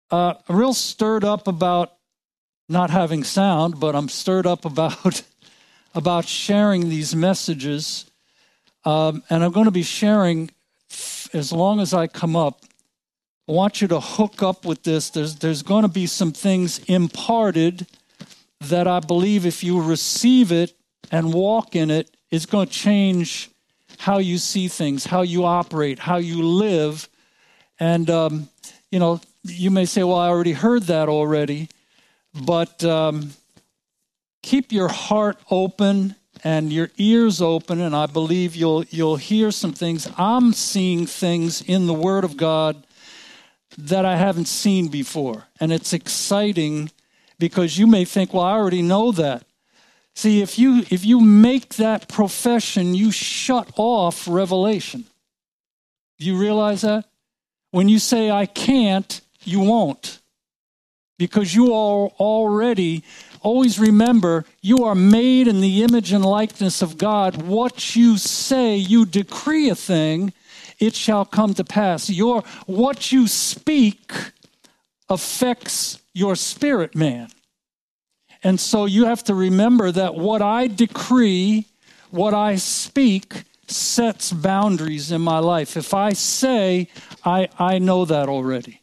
real stirred up about not having sound, but I'm stirred up about sharing these messages. And I'm going to be sharing as long as I come up. I want you to hook up with this. There's going to be some things imparted that I believe if you receive it and walk in it, it's going to change how you see things, how you operate, how you live. And, you may say, well, I already heard that already. But keep your heart open and your ears open, and I believe you'll hear some things. I'm seeing things in the Word of God that I haven't seen before. And it's exciting because you may think, well, I already know that. See, if you make that profession, you shut off revelation. Do you realize that? When you say, I can't, you won't. Because you are already, always remember, you are made in the image and likeness of God. What you say, you decree a thing, it shall come to pass. What you speak affects your spirit man. And so you have to remember that what I decree, what I speak, sets boundaries in my life. If I say, I know that already,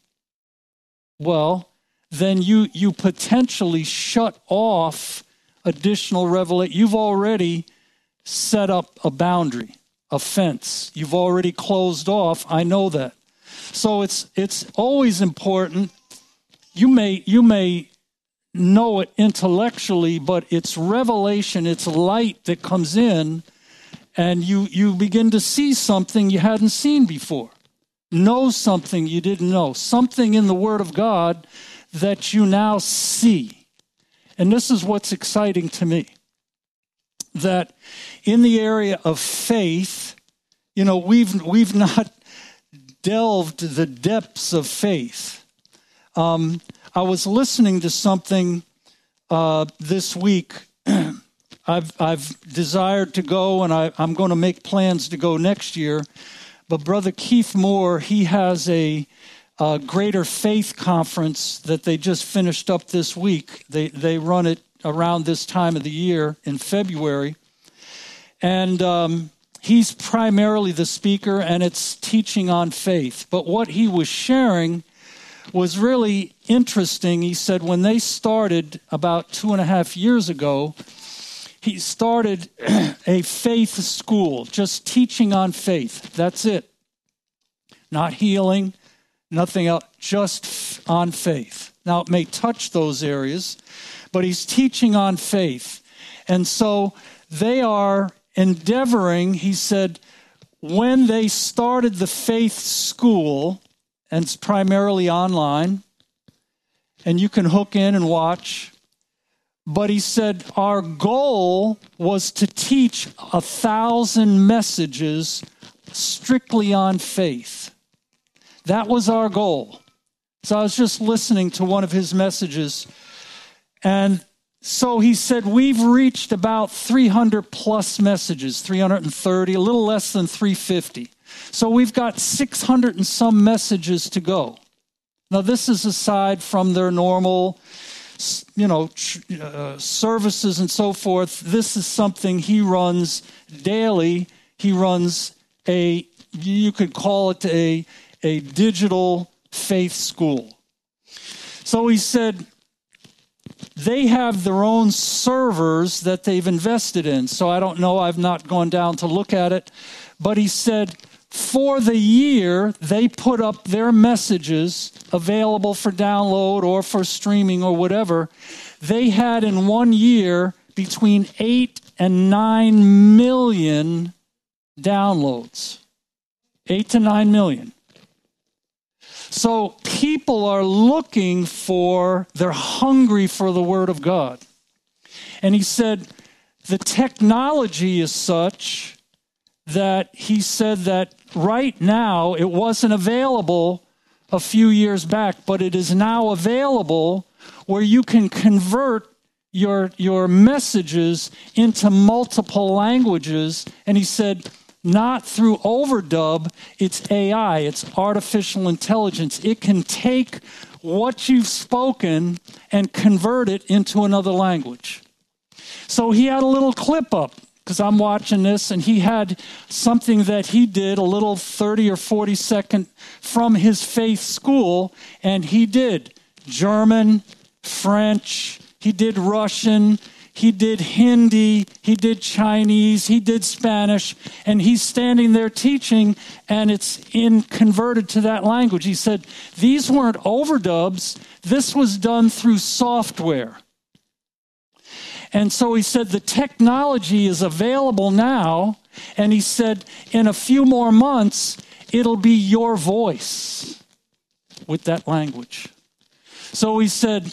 well, then you potentially shut off additional revelation. You've already set up a boundary, a fence. You've already closed off. I know that. So it's always important. You may know it intellectually, but it's revelation, it's light that comes in, and you begin to see something you hadn't seen before. Know something you didn't know. Something in the Word of God that you now see. And this is what's exciting to me. That in the area of faith, we've not delved the depths of faith. I was listening to something this week. I've desired to go, and I'm going to make plans to go next year. But Brother Keith Moore, he has a Greater Faith Conference that they just finished up this week. They run it around this time of the year in February. And he's primarily the speaker, and it's teaching on faith. But what he was sharing was really interesting. He said when they started about 2.5 years ago, he started a faith school, just teaching on faith. That's it. Not healing, nothing else, just on faith. Now, it may touch those areas, but he's teaching on faith. And so they are endeavoring, he said, when they started the faith school, and it's primarily online, and you can hook in and watch. But he said, our goal was to teach 1,000 messages strictly on faith. That was our goal. So I was just listening to one of his messages. And so he said, we've reached about 300 plus messages, 330, a little less than 350. So we've got 600 and some messages to go. Now, this is aside from their normal, services and so forth. This is something he runs daily. He runs you could call it a digital faith school. So he said they have their own servers that they've invested in. So I don't know. I've not gone down to look at it. But he said, for the year, they put up their messages available for download or for streaming or whatever. They had in 1 year between 8 and 9 million downloads. 8 to 9 million. So people are they're hungry for the Word of God. And he said the technology is such that he said that right now it wasn't available a few years back, but it is now available where you can convert your messages into multiple languages. And he said, not through overdub, it's AI, it's artificial intelligence. It can take what you've spoken and convert it into another language. So he had a little clip up, because I'm watching this, and he had something that he did, a little 30 or 40 second from his faith school, and he did German, French, he did Russian, he did Hindi, he did Chinese, he did Spanish, and he's standing there teaching, and it's converted to that language. He said, these weren't overdubs, this was done through software. And so he said, the technology is available now, and he said, in a few more months, it'll be your voice with that language. So he said,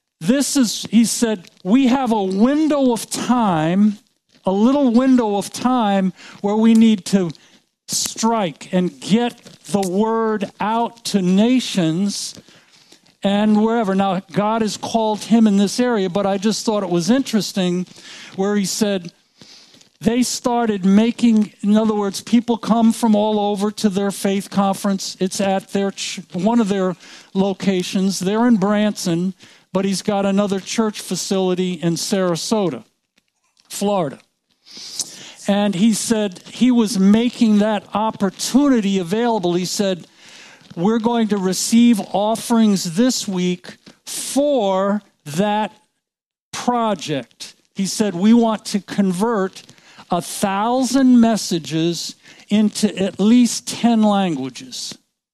we have a window of time, a little window of time where we need to strike and get the word out to nations and wherever. Now, God has called him in this area, but I just thought it was interesting where he said they started making, in other words, people come from all over to their faith conference. It's at one of their locations. They're in Branson, but he's got another church facility in Sarasota, Florida. And he said he was making that opportunity available. He said, we're going to receive offerings this week for that project. He said, we want to convert 1,000 messages into at least 10 languages.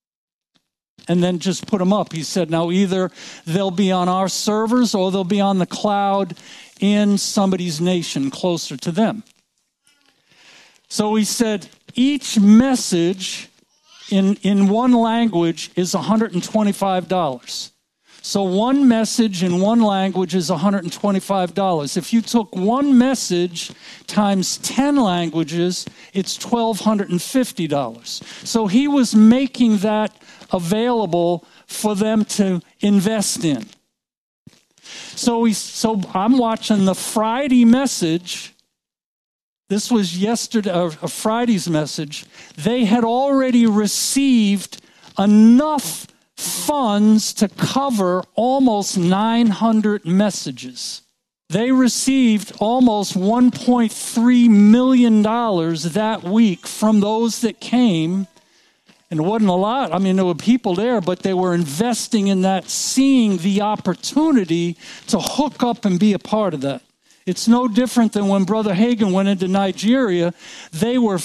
And then just put them up. He said, now either they'll be on our servers or they'll be on the cloud in somebody's nation closer to them. So he said, each message in one language is $125. So one message in one language is $125. If you took one message times 10 languages, it's $1,250. So he was making that available for them to invest in. So I'm watching the Friday message. This was Friday's message. They had already received enough funds to cover almost 900 messages. They received almost $1.3 million that week from those that came. And it wasn't a lot. I mean, there were people there, but they were investing in that, seeing the opportunity to hook up and be a part of that. It's no different than when Brother Hagin went into Nigeria. They were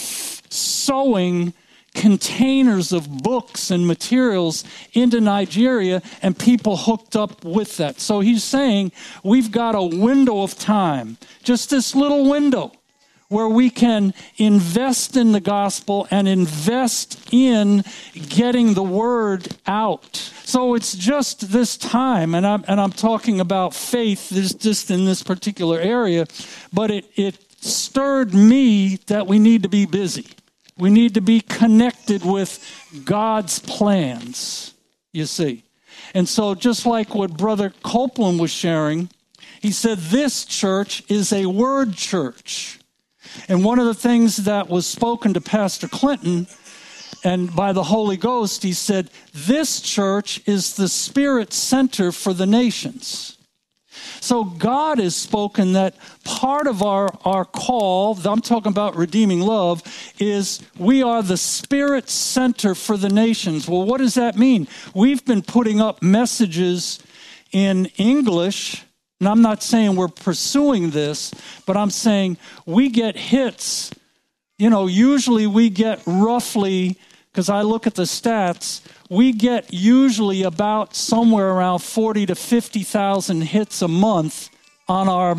sowing containers of books and materials into Nigeria, and people hooked up with that. So he's saying we've got a window of time, just this little window, where we can invest in the gospel and invest in getting the word out. So it's just this time, and I'm talking about faith just in this particular area, but it stirred me that we need to be busy. We need to be connected with God's plans, you see. And so just like what Brother Copeland was sharing, he said this church is a word church. And one of the things that was spoken to Pastor Clinton and by the Holy Ghost, he said, this church is the Spirit center for the nations. So God has spoken that part of our call, I'm talking about redeeming love, is we are the Spirit center for the nations. Well, what does that mean? We've been putting up messages in English, and I'm not saying we're pursuing this, but I'm saying we get hits. You know, usually we get roughly, because I look at the stats, we get usually about somewhere around 40 to 50,000 hits a month on our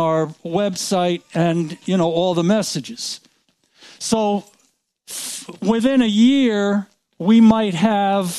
website and, you know, all the messages. So within a year, we might have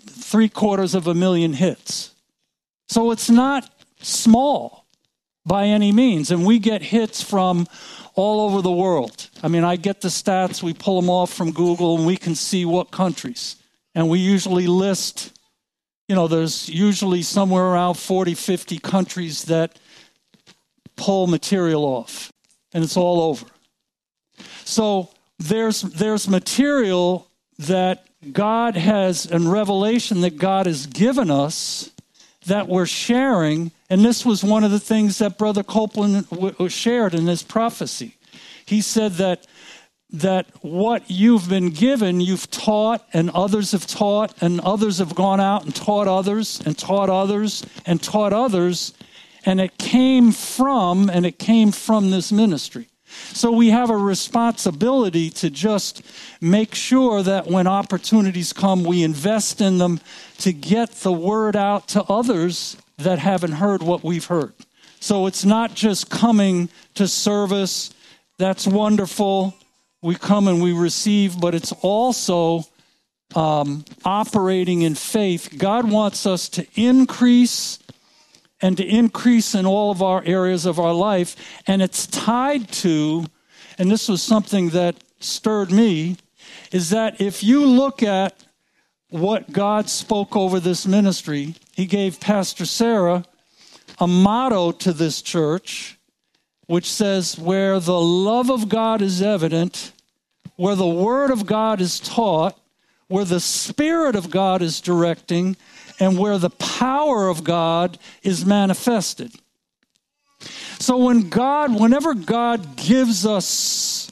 750,000 hits. So it's not small by any means. And we get hits from all over the world. I mean, I get the stats, we pull them off from Google, and we can see what countries. And we usually list, you know, there's usually somewhere around 40, 50 countries that pull material off. And it's all over. So there's material that God has, and revelation that God has given us that we're sharing. And this was one of the things that Brother Copeland shared in his prophecy. He said that what you've been given, you've taught, and others have taught, and others have gone out and taught others, and taught others, and taught others, and it came from this ministry. So we have a responsibility to just make sure that when opportunities come, we invest in them to get the word out to others that haven't heard what we've heard. So it's not just coming to service. That's wonderful. We come and we receive, but it's also operating in faith. God wants us to increase and to increase in all of our areas of our life. And it's tied to, and this was something that stirred me, is that if you look at what God spoke over this ministry, he gave Pastor Sarah a motto to this church, which says, where the love of God is evident, where the word of God is taught, where the Spirit of God is directing, and where the power of God is manifested. So whenever God gives us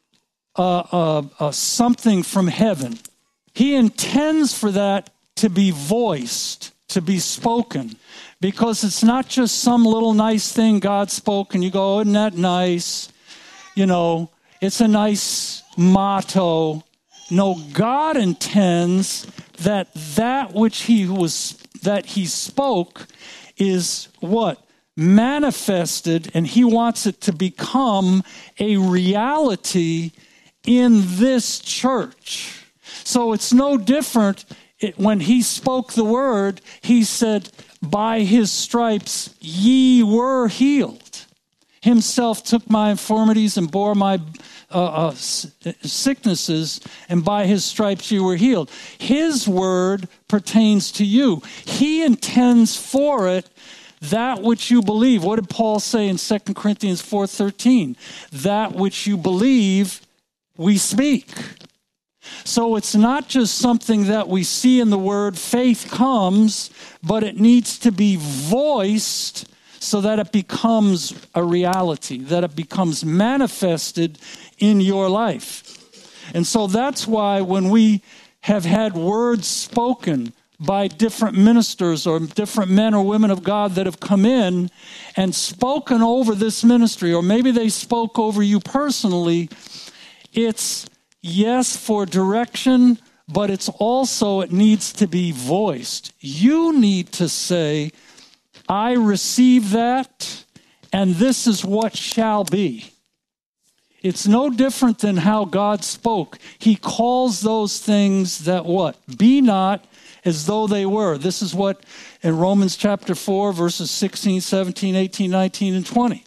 something from heaven, he intends for that to be voiced, to be spoken, because it's not just some little nice thing God spoke and you go, isn't that nice? You know, it's a nice motto. No, God intends that which he spoke is what? Manifested, and he wants it to become a reality in this church. So it's no different. When he spoke the word, he said, by his stripes ye were healed. Himself took my infirmities and bore my sicknesses, and by his stripes you were healed. His word pertains to you. He intends for it that which you believe. What did Paul say in 2 Corinthians 4:13? That which you believe, we speak. So it's not just something that we see in the word. Faith comes, but it needs to be voiced so that it becomes a reality, that it becomes manifested in your life. And so that's why when we have had words spoken by different ministers or different men or women of God that have come in and spoken over this ministry, or maybe they spoke over you personally, it's yes for direction, but it's also, it needs to be voiced. You need to say, I receive that, and this is what shall be. It's no different than how God spoke. He calls those things that what? Be not as though they were. This is what in Romans chapter 4, verses 16, 17, 18, 19, and 20.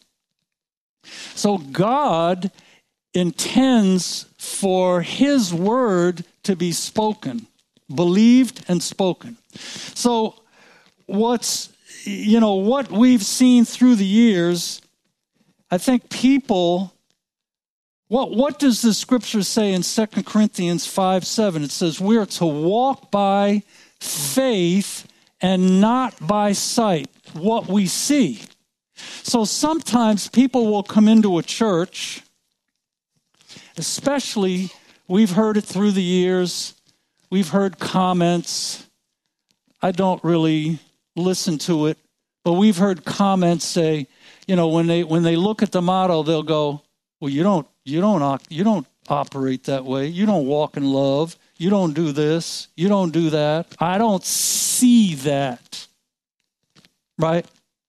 So God intends for his word to be spoken, believed and spoken. So what we've seen through the years, I think people, what does the scripture say in 2 Corinthians 5:7? It says we're to walk by faith and not by sight, what we see. So sometimes people will come into a church, especially, we've heard it through the years, we've heard comments. I don't really listen to it, but we've heard comments say, when they look at the motto, they'll go, well, you don't operate that way. You don't walk in love. You don't do this. You don't do that. I don't see that. Right?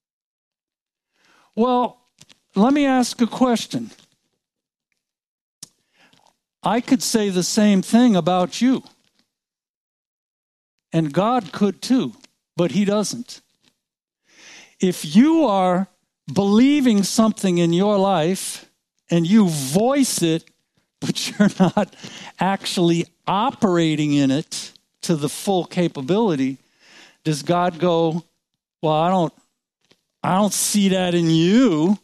Well, let me ask a question. I could say the same thing about you. And God could too, but he doesn't. If you are believing something in your life and you voice it, but you're not actually operating in it to the full capability, does God go, well, I don't see that in you?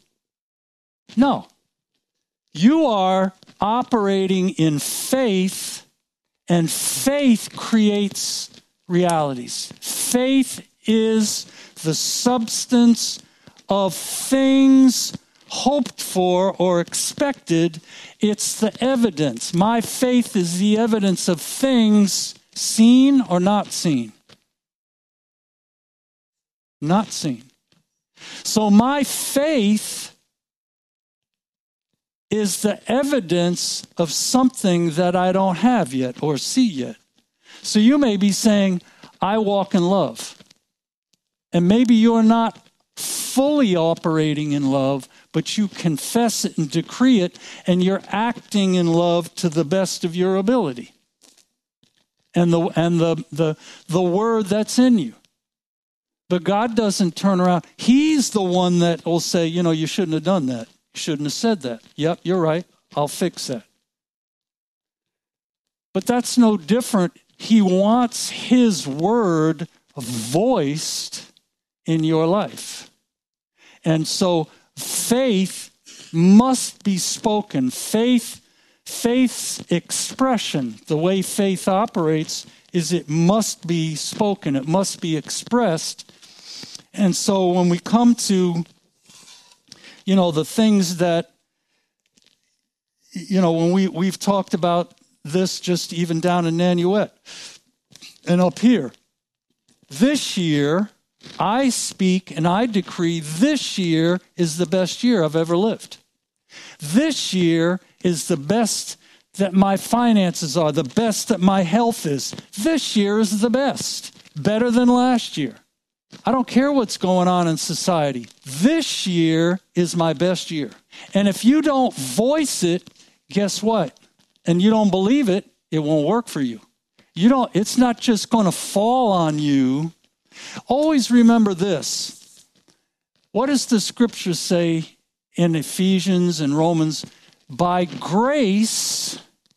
No. You are operating in faith And faith creates realities. Faith is the substance of things hoped for or expected. It's the evidence. My faith is the evidence of things seen or not seen. Not seen. So my faith is the evidence of something that I don't have yet or see yet. So you may be saying, I walk in love. And maybe you're not fully operating in love, but you confess it and decree it, and you're acting in love to the best of your ability. And the word that's in you. But God doesn't turn around. He's the one that will say, you shouldn't have done that. You shouldn't have said that. Yep, you're right. I'll fix that. But that's no different. He wants his word voiced in your life. And so faith must be spoken. Faith's expression, the way faith operates, is it must be spoken. It must be expressed. And so when we come to, the things that, when we've talked about this just even down in Nanuet and up here, this year, I speak and I decree this year is the best year I've ever lived. This year is the best that my finances are, the best that my health is. This year is the best, better than last year. I don't care what's going on in society. This year is my best year. And if you don't voice it, guess what? And you don't believe it, it won't work for you. It's not just going to fall on you. Always remember this. What does the scripture say in Ephesians and Romans? By grace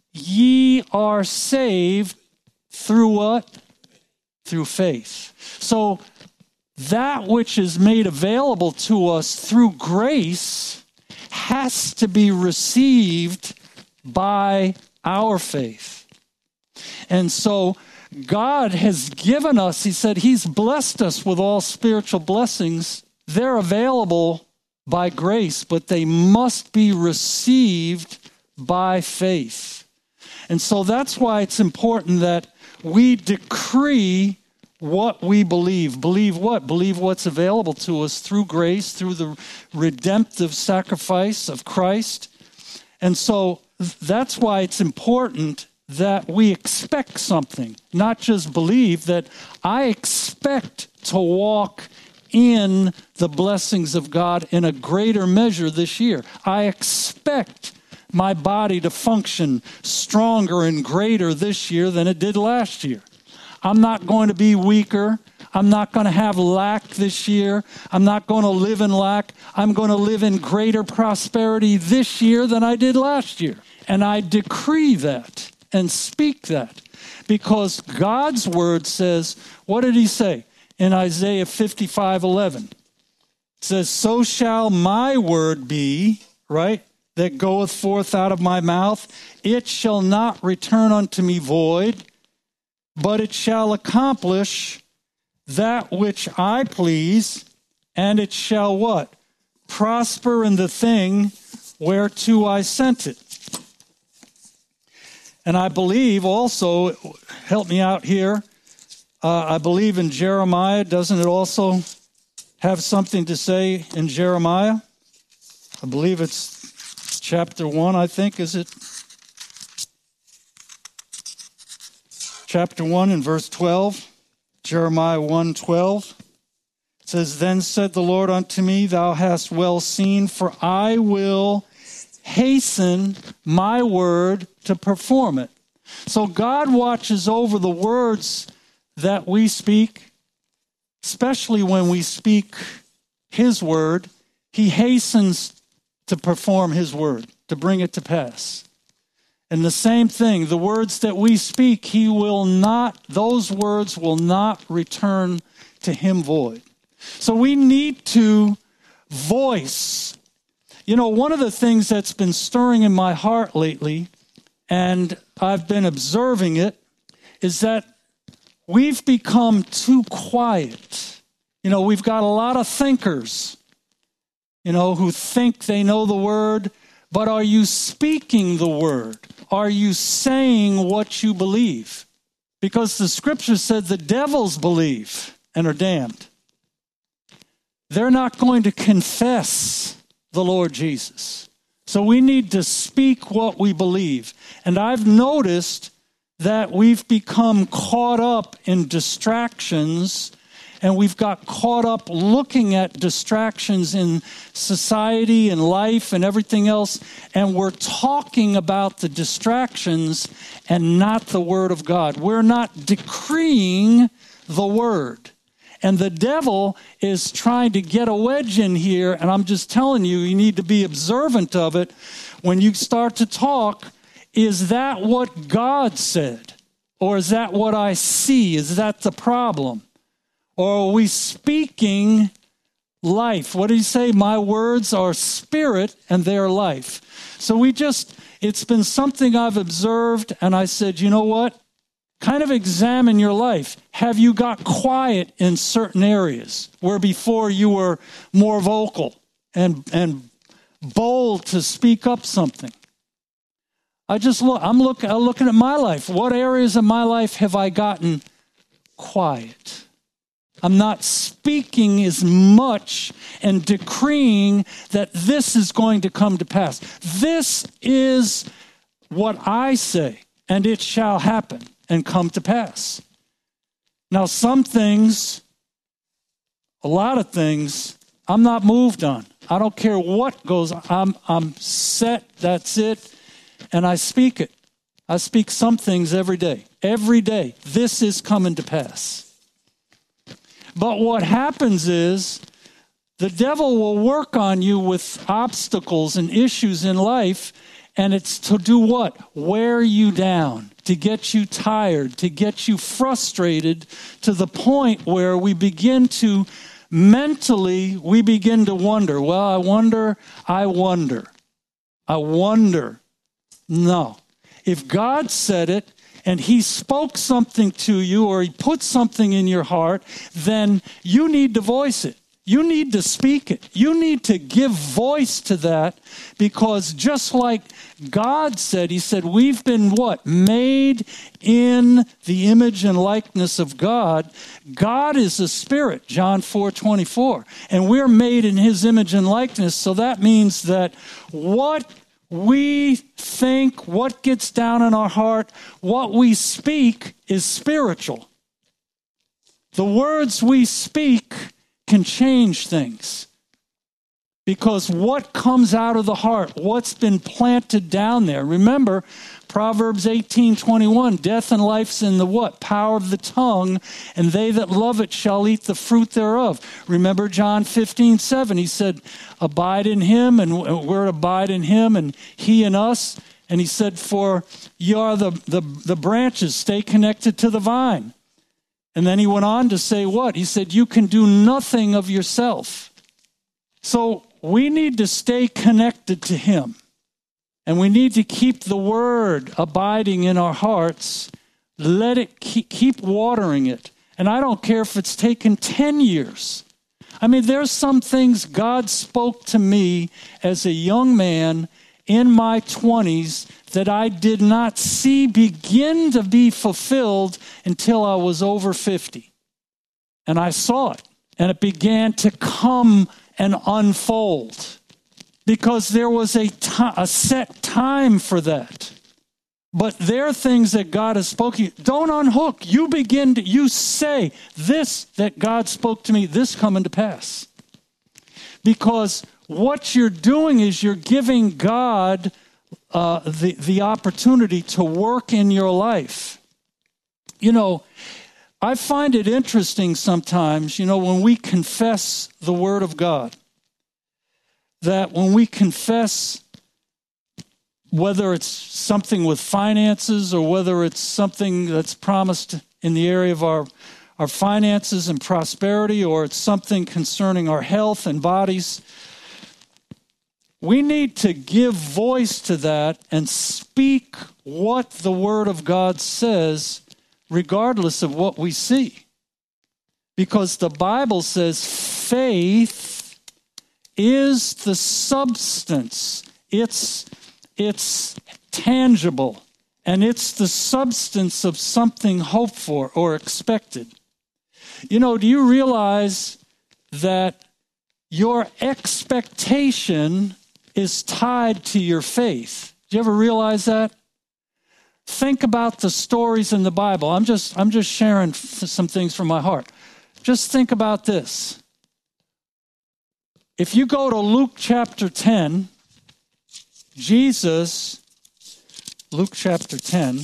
ye are saved through what? Through faith. So that which is made available to us through grace has to be received by our faith. And so God has given us, he said, he's blessed us with all spiritual blessings. They're available by grace, but they must be received by faith. And so that's why it's important that we decree what we believe. Believe what? Believe what's available to us through grace, through the redemptive sacrifice of Christ. And so that's why it's important that we expect something, not just believe that I expect to walk in the blessings of God in a greater measure this year. I expect my body to function stronger and greater this year than it did last year. I'm not going to be weaker. I'm not going to have lack this year. I'm not going to live in lack. I'm going to live in greater prosperity this year than I did last year. And I decree that and speak that because God's word says, what did he say in Isaiah 55:11? It says, so shall my word be, right, that goeth forth out of my mouth. It shall not return unto me void, but it shall accomplish that which I please, and it shall what? Prosper in the thing whereto I sent it. And I believe also, help me out here, I believe in Jeremiah. Doesn't it also have something to say in Jeremiah? I believe it's chapter 1, I think, is it? Chapter 1 and verse 12, Jeremiah 1:12. It says, then said the Lord unto me, thou hast well seen, for I will hasten my word to perform it. So God watches over the words that we speak, especially when we speak his word. He hastens to perform his word, to bring it to pass. And the same thing, the words that we speak, those words will not return to him void. So we need to voice. One of the things that's been stirring in my heart lately, and I've been observing it, is that we've become too quiet. We've got a lot of thinkers, who think they know the word, but are you speaking the word? Are you saying what you believe? Because the scripture said the devils believe and are damned. They're not going to confess the Lord Jesus. So we need to speak what we believe. And I've noticed that we've become caught up in distractions, and we've got caught up looking at distractions in society and life and everything else, and we're talking about the distractions and not the Word of God. We're not decreeing the Word. And the devil is trying to get a wedge in here, and I'm just telling you, you need to be observant of it. When you start to talk, is that what God said? Or is that what I see? Is that the problem? Or are we speaking life? What did he say? My words are spirit and they are life. So it's been something I've observed, and I said, you know what? Kind of examine your life. Have you got quiet in certain areas where before you were more vocal and bold to speak up something? I'm looking at my life. What areas of my life have I gotten quiet? I'm not speaking as much and decreeing that this is going to come to pass. This is what I say, and it shall happen and come to pass. Now, some things, a lot of things, I'm not moved on. I don't care what goes on. I'm set, that's it, and I speak it. I speak some things every day. Every day, this is coming to pass. But what happens is the devil will work on you with obstacles and issues in life, and it's to do what? Wear you down, to get you tired, to get you frustrated to the point where we begin to mentally wonder, well, I wonder. No. If God said it, and he spoke something to you, or he put something in your heart, then you need to voice it. You need to speak it. You need to give voice to that, because just like God said, he said, we've been what? Made in the image and likeness of God. God is a spirit, John 4:24. And we're made in his image and likeness. So that means that what we think, what gets down in our heart, what we speak is spiritual. The words we speak can change things. Because what comes out of the heart, what's been planted down there. Remember, Proverbs 18:21, death and life's in the what? Power of the tongue, and they that love it shall eat the fruit thereof. Remember John 15:7, he said, abide in him, and we're to abide in him, and he in us. And he said, for you are the branches, stay connected to the vine. And then he went on to say what? He said, you can do nothing of yourself. So we need to stay connected to him. And we need to keep the word abiding in our hearts. Let it keep watering it. And I don't care if it's taken 10 years. I mean, there's some things God spoke to me as a young man in my 20s that I did not see begin to be fulfilled until I was over 50. And I saw it. And it began to come and unfold. Because there was a set time for that. But there are things that God has spoken. Don't unhook. You say, this that God spoke to me, this coming to pass. Because what you're doing is you're giving God the opportunity to work in your life. I find it interesting sometimes, when we confess the Word of God, that when we confess, whether it's something with finances or whether it's something that's promised in the area of our finances and prosperity, or it's something concerning our health and bodies, we need to give voice to that and speak what the Word of God says regardless of what we see. Because the Bible says faith is the substance. It's tangible, and it's the substance of something hoped for or expected. You know, do you realize that your expectation is tied to your faith? Do you ever realize that? Think about the stories in the Bible. I'm just sharing some things from my heart. Just think about this. If you go to Luke chapter 10, Luke chapter 10,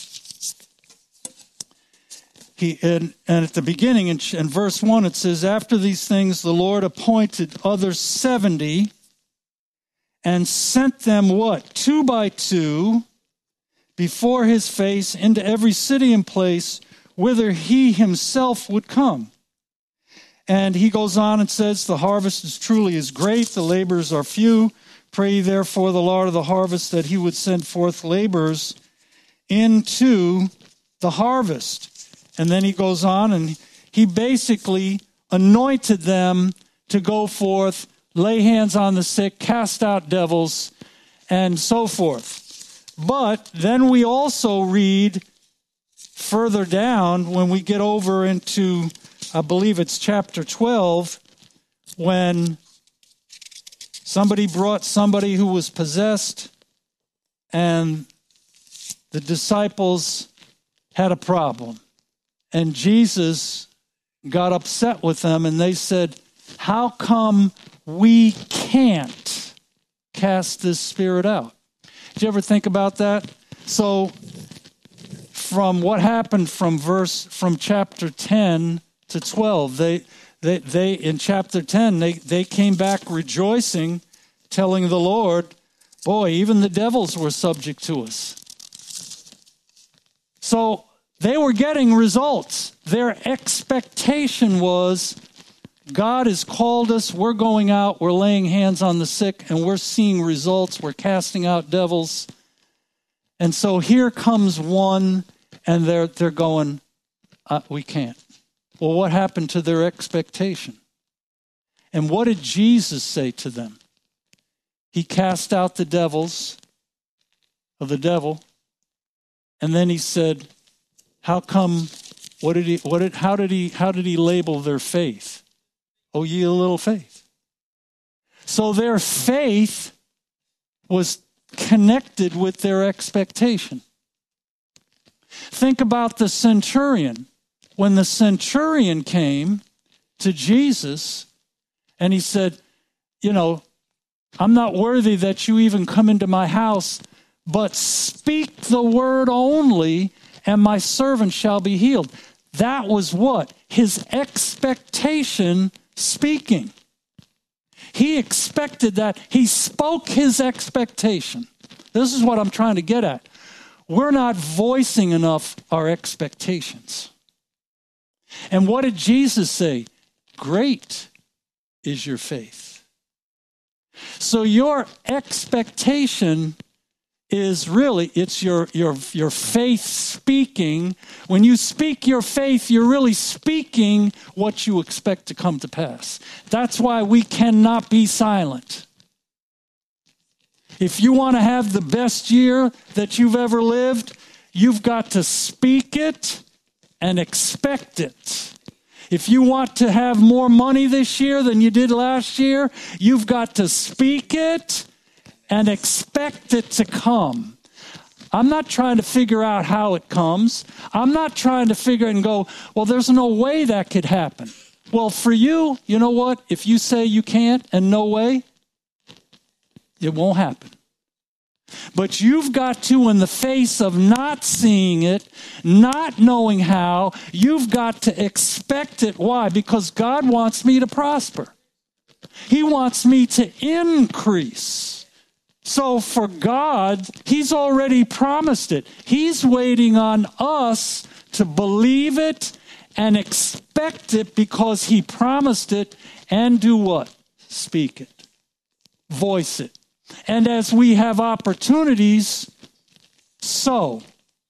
and at the beginning in verse 1 it says, after these things the Lord appointed other 70 and sent them what? 2 by 2 before his face into every city and place whither he himself would come. And he goes on and says, the harvest is truly great, the laborers are few. Pray therefore the Lord of the harvest that he would send forth laborers into the harvest. And then he goes on and he basically anointed them to go forth, lay hands on the sick, cast out devils, and so forth. But then we also read further down when we get over into, I believe it's chapter 12, when somebody brought somebody who was possessed, and the disciples had a problem. And Jesus got upset with them, and they said, how come we can't cast this spirit out? Did you ever think about that? So from what happened from chapter 10 to 12, they in chapter 10, they came back rejoicing, telling the Lord, boy, even the devils were subject to us. So they were getting results. Their expectation was, God has called us, we're going out, we're laying hands on the sick, and we're seeing results, we're casting out devils. And so here comes one, and they're going, we can't. Well, what happened to their expectation? And what did Jesus say to them? He cast out the devils of the devil, and then he said, how come, how did he label their faith? Oh, ye of little faith. So their faith was connected with their expectation. Think about the centurion. When the centurion came to Jesus and he said, you know, I'm not worthy that you even come into my house, but speak the word only, and my servant shall be healed. That was what? His expectation speaking. He expected that. He spoke his expectation. This is what I'm trying to get at. We're not voicing enough our expectations. And what did Jesus say? Great is your faith. So your expectation is really, it's your faith speaking. When you speak your faith, you're really speaking what you expect to come to pass. That's why we cannot be silent. If you want to have the best year that you've ever lived, you've got to speak it and expect it. If you want to have more money this year than you did last year, you've got to speak it and expect it to come. I'm not trying to figure out how it comes. I'm not trying to figure and go, well, there's no way that could happen. Well, for you, you know what? If you say you can't and no way, it won't happen. But you've got to, in the face of not seeing it, not knowing how, you've got to expect it. Why? Because God wants me to prosper. He wants me to increase. So for God, He's already promised it. He's waiting on us to believe it and expect it because He promised it, and do what? Speak it. Voice it. And as we have opportunities, sow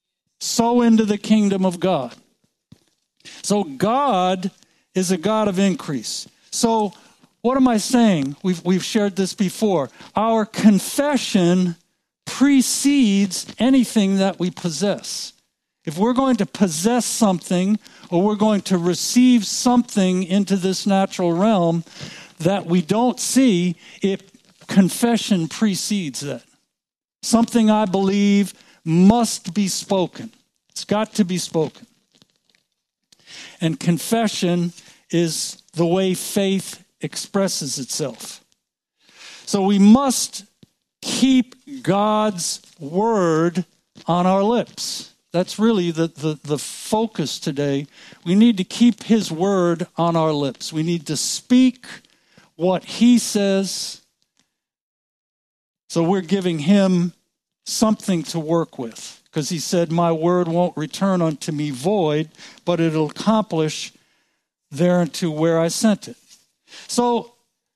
sow into the kingdom of God. So God is a God of increase. So what am I saying? We've shared this before. Our confession precedes anything that we possess. If we're going to possess something, or we're going to receive something into this natural realm that we don't see, confession precedes that. Something I believe must be spoken. It's got to be spoken. And confession is the way faith expresses itself. So we must keep God's word on our lips. That's really the focus today. We need to keep his word on our lips. We need to speak what he says. So we're giving him something to work with. Because he said, my word won't return unto me void, but it'll accomplish thereunto where I sent it. So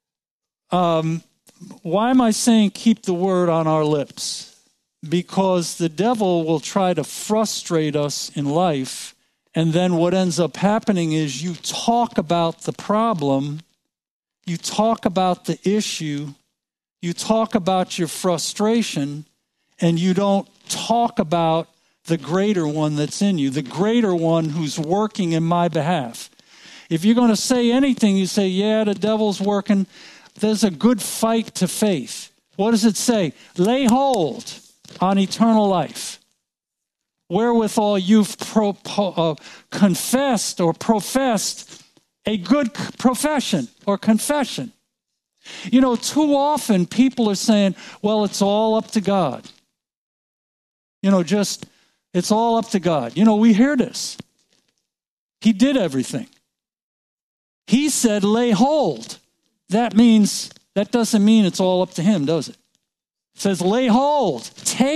why am I saying keep the word on our lips? Because the devil will try to frustrate us in life, and then what ends up happening is you talk about the problem, you talk about the issue, you talk about your frustration, and you don't talk about the greater one that's in you, the greater one who's working in my behalf. If you're going to say anything, you say, yeah, the devil's working. There's a good fight to faith. What does it say? Lay hold on eternal life, wherewithal you've confessed or professed a good profession or confession. You know, too often people are saying, well, it's all up to God. You know, it's all up to God. You know, we hear this. He did everything. He said, lay hold. That doesn't mean it's all up to him, does it? It says, lay hold,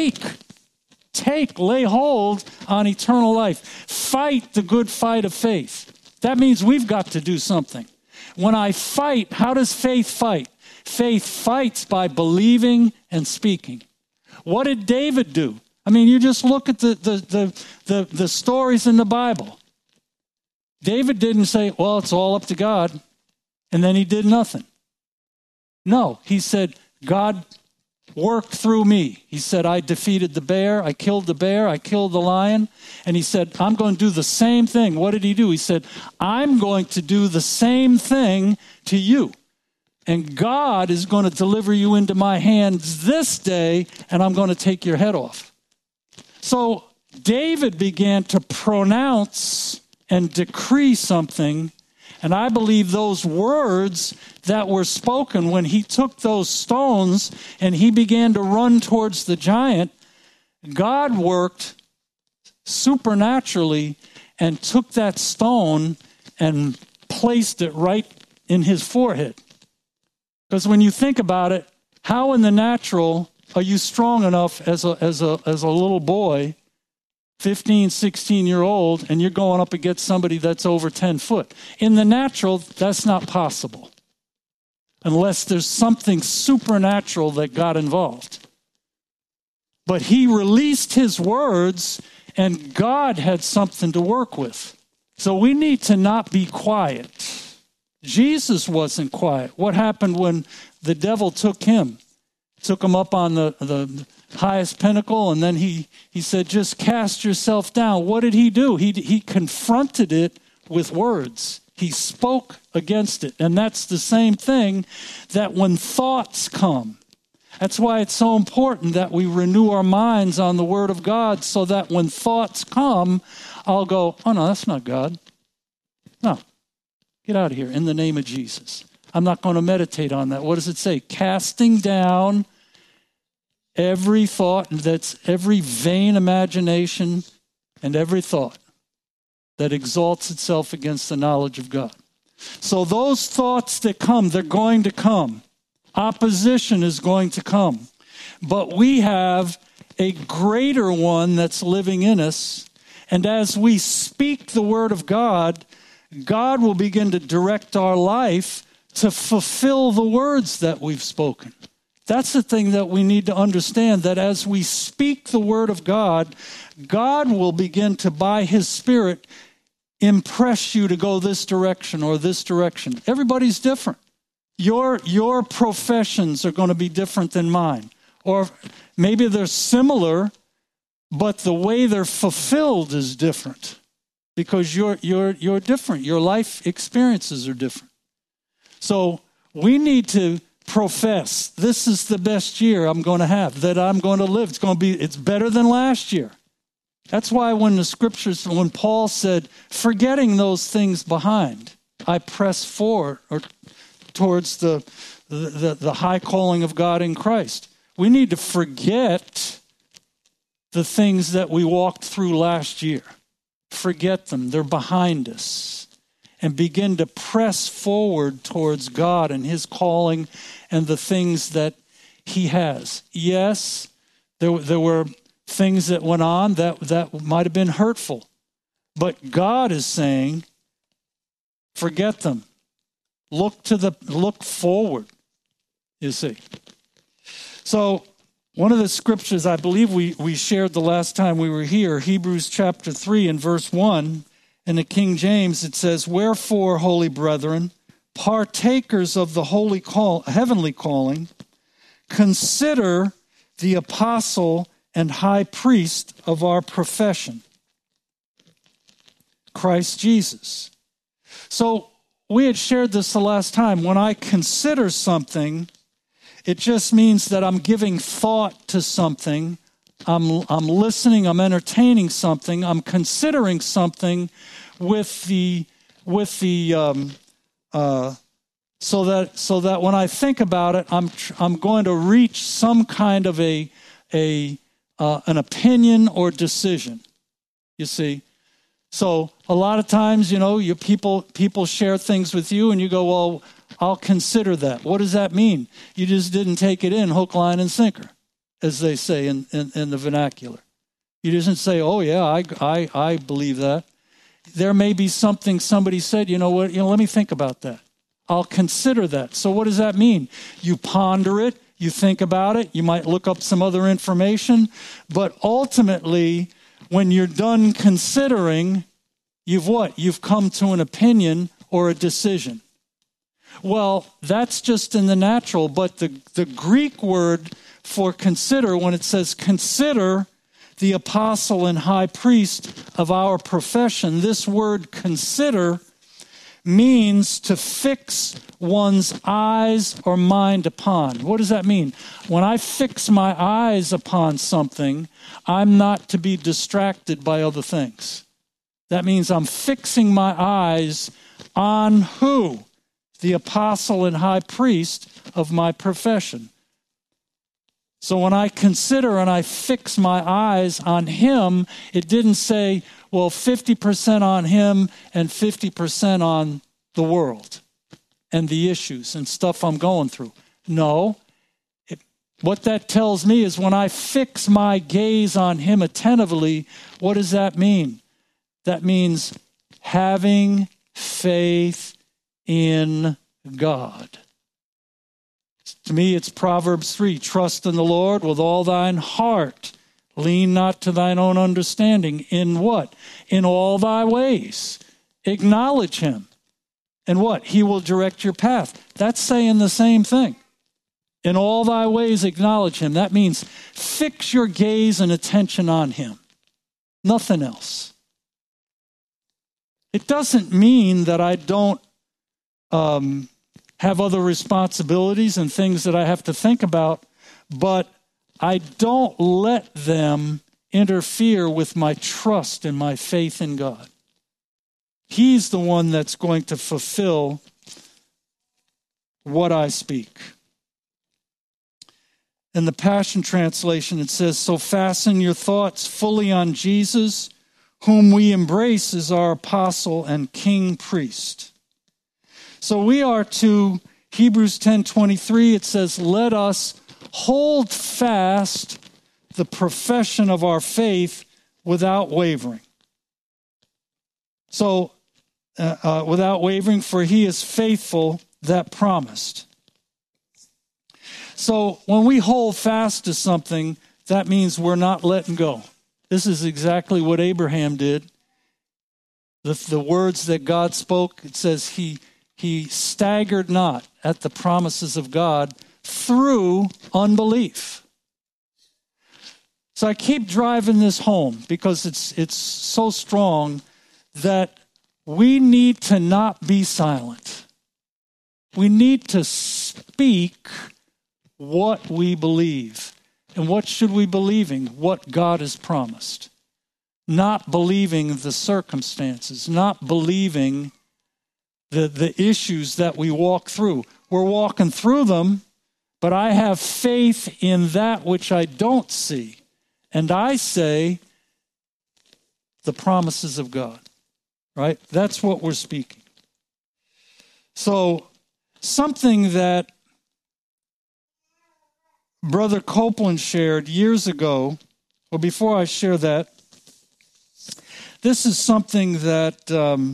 lay hold on eternal life. Fight the good fight of faith. That means we've got to do something. When I fight, how does faith fight? Faith fights by believing and speaking. What did David do? I mean, you just look at the stories in the Bible. David didn't say, well, it's all up to God, and then he did nothing. No, he said, God worked through me. He said, I defeated the bear, I killed the lion, and he said, I'm going to do the same thing. What did he do? He said, I'm going to do the same thing to you. And God is going to deliver you into my hands this day, and I'm going to take your head off. So David began to pronounce and decree something, and I believe those words that were spoken when he took those stones and he began to run towards the giant, God worked supernaturally and took that stone and placed it right in his forehead. Because when you think about it, how in the natural are you strong enough as a little boy, 15, 16-year-old, and you're going up against somebody that's over 10 foot? In the natural, that's not possible. Unless there's something supernatural that got involved. But he released his words, and God had something to work with. So we need to not be quiet. Jesus wasn't quiet. What happened when the devil took him? Took him up on the highest pinnacle, and then he said, just cast yourself down. What did he do? He confronted it with words. He spoke against it. And that's the same thing that when thoughts come, that's why it's so important that we renew our minds on the Word of God, so that when thoughts come, I'll go, oh no, that's not God. No, get out of here in the name of Jesus. I'm not going to meditate on that. What does it say? Casting down every thought, that's every vain imagination and every thought that exalts itself against the knowledge of God. So those thoughts that come, they're going to come. Opposition is going to come. But we have a greater one that's living in us. And as we speak the word of God, God will begin to direct our life to fulfill the words that we've spoken. That's the thing that we need to understand, that as we speak the word of God, God will begin to, by his Spirit, impress you to go this direction or this direction. Everybody's different. Your professions are going to be different than mine. Or maybe they're similar, but the way they're fulfilled is different. Because you're different. Your life experiences are different. So we need to profess, this is the best year I'm going to have, that I'm going to live. It's better than last year. That's why when the scriptures, when Paul said, forgetting those things behind, I press forward or towards the high calling of God in Christ. We need to forget the things that we walked through last year. Forget them. They're behind us. And begin to press forward towards God and his calling and the things that he has. Yes, there were things that went on that might have been hurtful. But God is saying, forget them. Look forward, you see. So one of the scriptures I believe we shared the last time we were here, Hebrews chapter 3 and verse 1, in the King James, it says, wherefore, holy brethren, partakers of the heavenly calling, consider the apostle and high priest of our profession, Christ Jesus. So we had shared this the last time. When I consider something, it just means that I'm giving thought to something. I'm listening, I'm entertaining something, I'm considering something so that when I think about it, I'm going to reach some kind of an opinion or decision. You see, so a lot of times, people share things with you, and you go, "Well, I'll consider that." What does that mean? You just didn't take it in, hook, line, and sinker, as they say in the vernacular. You didn't say, "Oh yeah, I believe that." There may be something somebody said, let me think about that. I'll consider that. So what does that mean? You ponder it, you think about it, you might look up some other information, but ultimately, when you're done considering, you've come to an opinion or a decision. Well, that's just in the natural, but the Greek word for consider, when it says consider the apostle and high priest of our profession, this word consider means to fix one's eyes or mind upon. What does that mean? When I fix my eyes upon something, I'm not to be distracted by other things. That means I'm fixing my eyes on who? The apostle and high priest of my profession. So when I consider and I fix my eyes on him, it didn't say, 50% on him and 50% on the world and the issues and stuff I'm going through. No. What that tells me is when I fix my gaze on him attentively, what does that mean? That means having faith in God. To me, it's Proverbs 3. Trust in the Lord with all thine heart. Lean not to thine own understanding. In what? In all thy ways. Acknowledge him. And what? He will direct your path. That's saying the same thing. In all thy ways, acknowledge him. That means fix your gaze and attention on him. Nothing else. It doesn't mean that I don't have other responsibilities and things that I have to think about, but I don't let them interfere with my trust and my faith in God. He's the one that's going to fulfill what I speak. In the Passion Translation, it says, so fasten your thoughts fully on Jesus, whom we embrace as our apostle and king priest. So we are to Hebrews 10:23. It says, let us hold fast the profession of our faith without wavering. So, without wavering, for he is faithful that promised. So when we hold fast to something, that means we're not letting go. This is exactly what Abraham did. The words that God spoke, it says he staggered not at the promises of God through unbelief. So I keep driving this home because it's so strong that we need to not be silent. We need to speak what we believe. And what should we believing? What God has promised. Not believing the circumstances, not believing the issues that we walk through. We're walking through them, but I have faith in that which I don't see. And I say the promises of God, right? That's what we're speaking. So something that Brother Copeland shared years ago, or before I share that, this is something that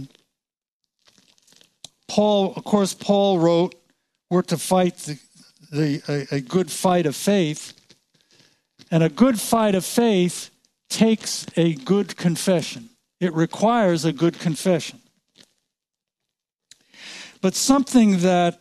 Paul wrote, we're to fight a good fight of faith. And a good fight of faith takes a good confession. It requires a good confession. But something that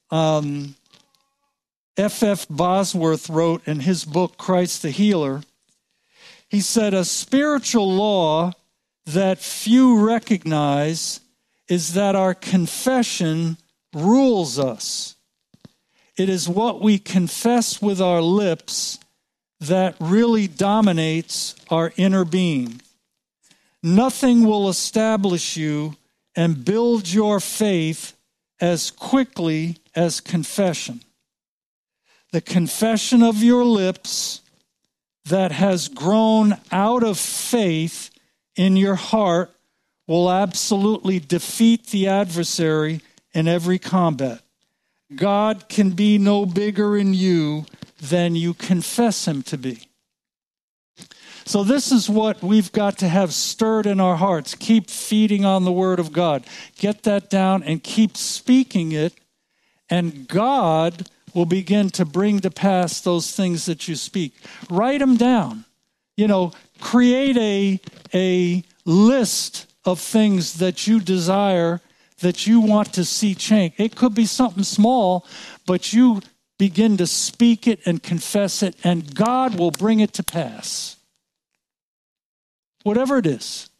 F.F. Bosworth wrote in his book, Christ the Healer, he said, a spiritual law that few recognize is that our confession rules us. It is what we confess with our lips that really dominates our inner being. Nothing will establish you and build your faith as quickly as confession. The confession of your lips that has grown out of faith in your heart will absolutely defeat the adversary in every combat. God can be no bigger in you than you confess him to be. So this is what we've got to have stirred in our hearts. Keep feeding on the word of God. Get that down and keep speaking it, and God will begin to bring to pass those things that you speak. Write them down. Create a list of things that you desire, that you want to see change. It could be something small, but you begin to speak it and confess it, and God will bring it to pass. Whatever it is.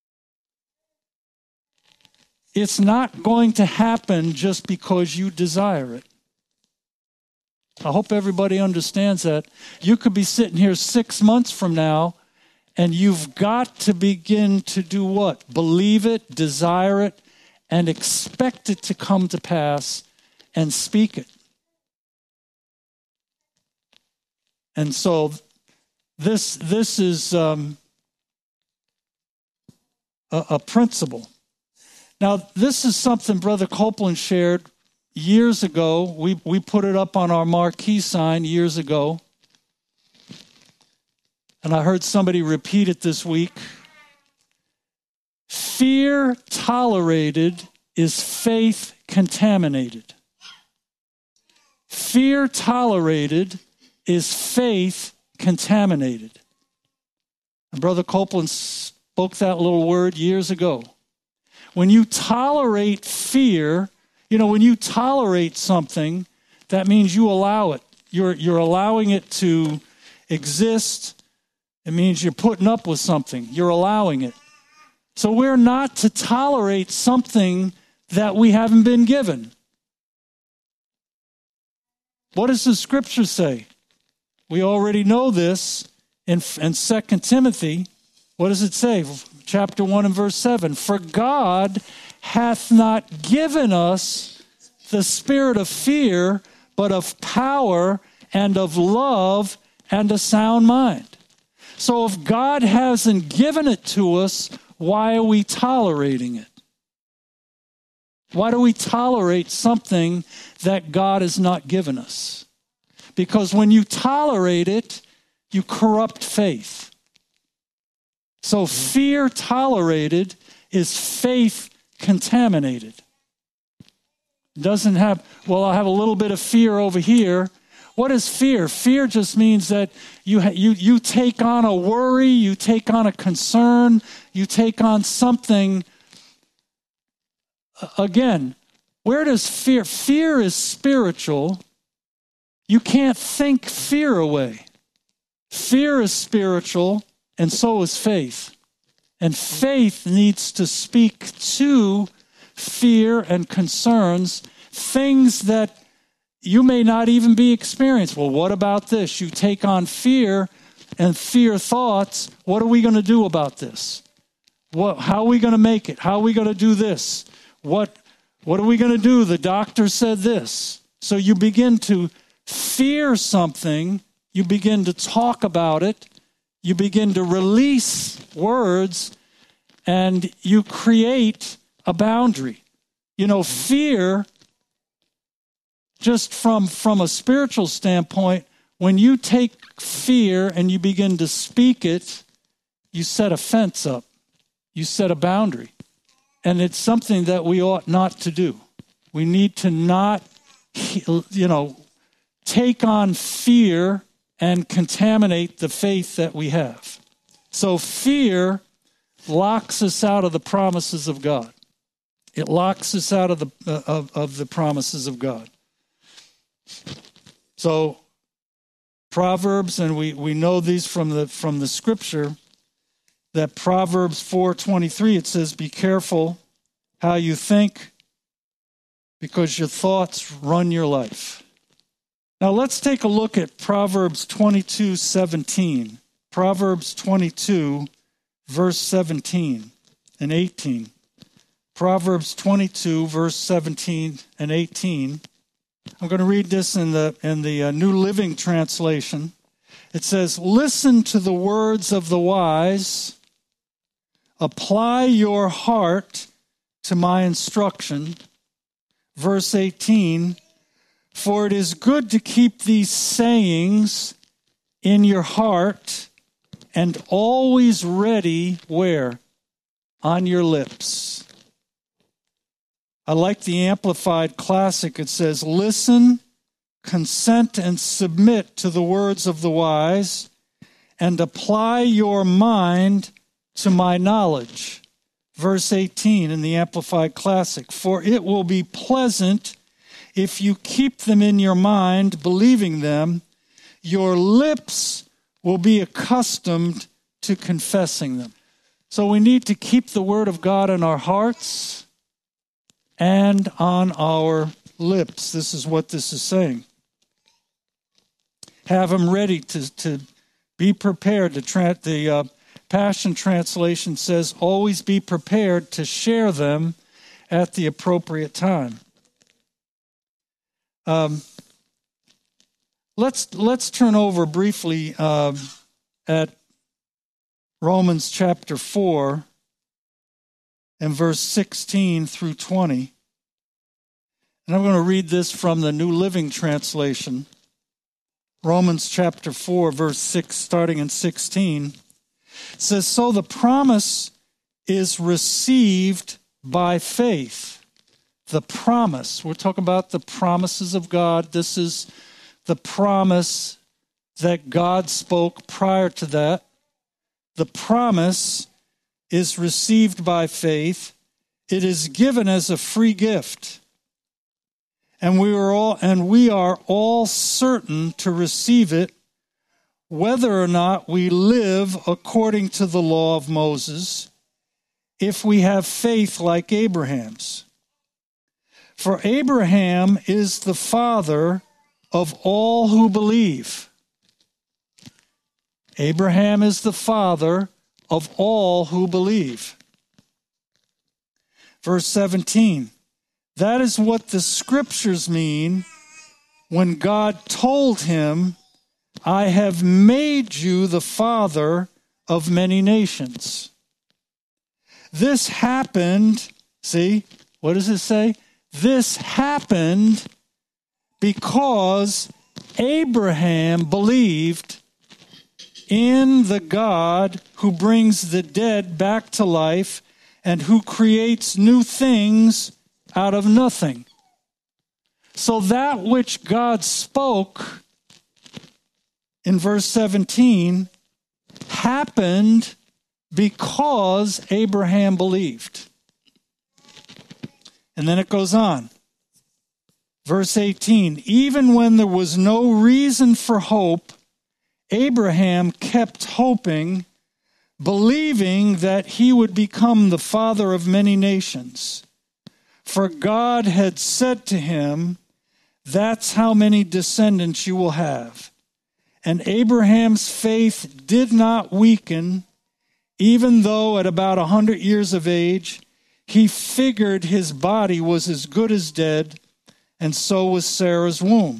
It's not going to happen just because you desire it. I hope everybody understands that. You could be sitting here 6 months from now, and you've got to begin to do what? Believe it, desire it, and expect it to come to pass, and speak it. And so this is a principle. Now, this is something Brother Copeland shared years ago. We put it up on our marquee sign years ago. And I heard somebody repeat it this week. Fear tolerated is faith contaminated. Fear tolerated is faith contaminated. And Brother Copeland spoke that little word years ago. When you tolerate fear, when you tolerate something, that means you allow it. You're allowing it to exist. It means you're putting up with something. You're allowing it. So we're not to tolerate something that we haven't been given. What does the scripture say? We already know this in 2 Timothy. What does it say? Chapter 1 and verse 7. For God hath not given us the spirit of fear, but of power and of love and a sound mind. So if God hasn't given it to us, why are we tolerating it? Why do we tolerate something that God has not given us? Because when you tolerate it, you corrupt faith. So fear tolerated is faith contaminated. Doesn't have, I have a little bit of fear over here. What is fear? Fear just means that you take on a worry, you take on a concern, you take on something. Again, where does fear? Fear is spiritual. You can't think fear away. Fear is spiritual, and so is faith. And faith needs to speak to fear and concerns, things that you may not even be experienced. Well, what about this? You take on fear and fear thoughts. What are we going to do about this? How are we going to make it? How are we going to do this? What are we going to do? The doctor said this. So you begin to fear something. You begin to talk about it. You begin to release words, and you create a boundary. You know, fear, just from a spiritual standpoint, when you take fear and you begin to speak it, you set a fence up. You set a boundary. And it's something that we ought not to do. We need to not, take on fear and contaminate the faith that we have. So fear locks us out of the promises of God. It locks us out of the promises of God. So Proverbs, and we know these from the scripture, that Proverbs 4:23, it says, be careful how you think, because your thoughts run your life. Now let's take a look at Proverbs 22:17. Proverbs 22, verse 17 and 18. Proverbs 22, verse 17 and 18. I'm going to read this in the New Living Translation. It says, listen to the words of the wise. Apply your heart to my instruction. Verse 18, for it is good to keep these sayings in your heart and always ready, where? On your lips. I like the Amplified Classic. It says, listen, consent, and submit to the words of the wise, and apply your mind to my knowledge. Verse 18 in the Amplified Classic, for it will be pleasant if you keep them in your mind, believing them. Your lips will be accustomed to confessing them. So we need to keep the word of God in our hearts and on our lips. This is what this is saying. Have them ready to be prepared. The Passion Translation says, always be prepared to share them at the appropriate time. Let's turn over briefly at Romans chapter 4 and verse 16 through 20. And I'm going to read this from the New Living Translation. Romans chapter 4, verse 6, starting in 16. It says, so the promise is received by faith. The promise. We're talking about the promises of God. This is the promise that God spoke prior to that. The promise is received by faith. It is given as a free gift. And we are all certain to receive it, whether or not we live according to the law of Moses, if we have faith like Abraham's. For Abraham is the father of all who believe. Abraham is the father of all who believe. Verse 17, that is what the scriptures mean when God told him, I have made you the father of many nations. This happened, see, what does it say? This happened because Abraham believed in the God who brings the dead back to life and who creates new things out of nothing. So that which God spoke in verse 17 happened because Abraham believed. And then it goes on. Verse 18, even when there was no reason for hope, Abraham kept hoping, believing that he would become the father of many nations. For God had said to him, that's how many descendants you will have. And Abraham's faith did not weaken, even though at about 100 years of age, he figured his body was as good as dead, and so was Sarah's womb.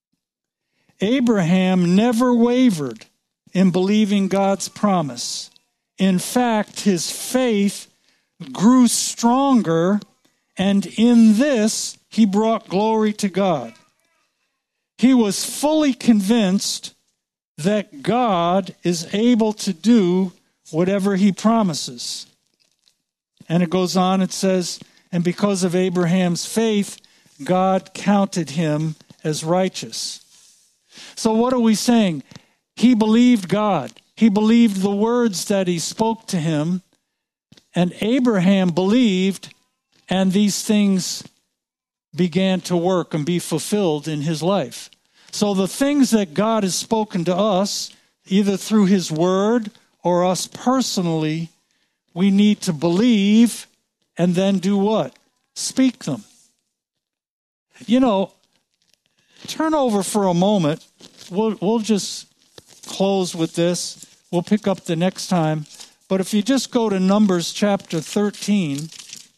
Abraham never wavered in believing God's promise. In fact, his faith grew stronger, and in this, he brought glory to God. He was fully convinced that God is able to do whatever he promises. And it goes on, it says, and because of Abraham's faith, God counted him as righteous. So what are we saying? He believed God. He believed the words that he spoke to him. And Abraham believed, and these things began to work and be fulfilled in his life. So the things that God has spoken to us, either through his word or us personally, we need to believe and then do what? Speak them. You know, turn over for a moment. We'll just close with this. We'll pick up the next time. But if you just go to Numbers chapter 13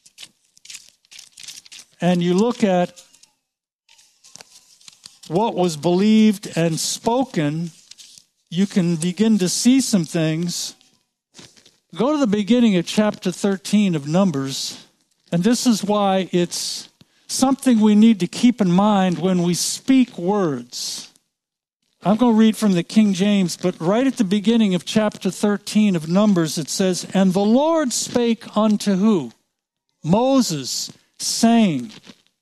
and you look at what was believed and spoken, you can begin to see some things. Go to the beginning of chapter 13 of Numbers, and this is why it's something we need to keep in mind when we speak words. I'm going to read from the King James, but right at the beginning of chapter 13 of Numbers, it says, and the Lord spake unto who? Moses, saying,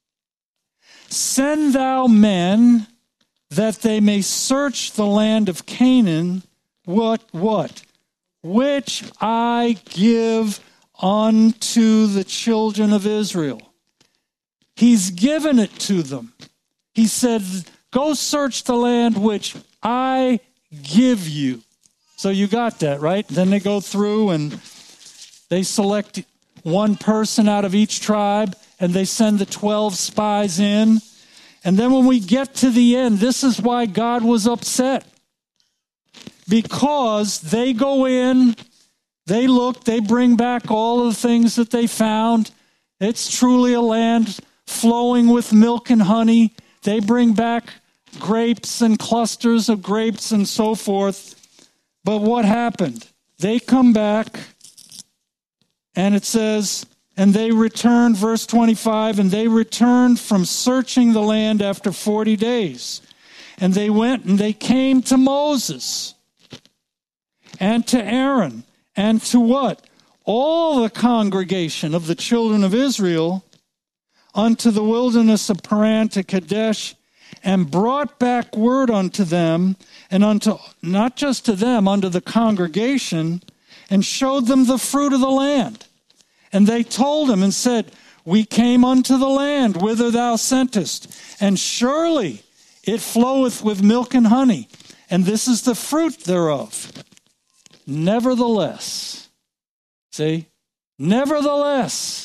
send thou men that they may search the land of Canaan, what? Which I give unto the children of Israel. He's given it to them. He said, go search the land which I give you. So you got that, right? Then they go through and they select one person out of each tribe and they send the 12 spies in. And then when we get to the end, this is why God was upset. Because they go in, they look, they bring back all of the things that they found. It's truly a land flowing with milk and honey. They bring back grapes and clusters of grapes and so forth. But what happened? They come back, and it says, and they returned, verse 25, and they returned from searching the land after 40 days. And they went and they came to Moses and to Aaron and to what? All the congregation of the children of Israel unto the wilderness of Paran to Kadesh, and brought back word unto them, and unto, not just to them, unto the congregation, and showed them the fruit of the land. And they told him and said, we came unto the land whither thou sentest, and surely it floweth with milk and honey, and this is the fruit thereof. Nevertheless, see, nevertheless.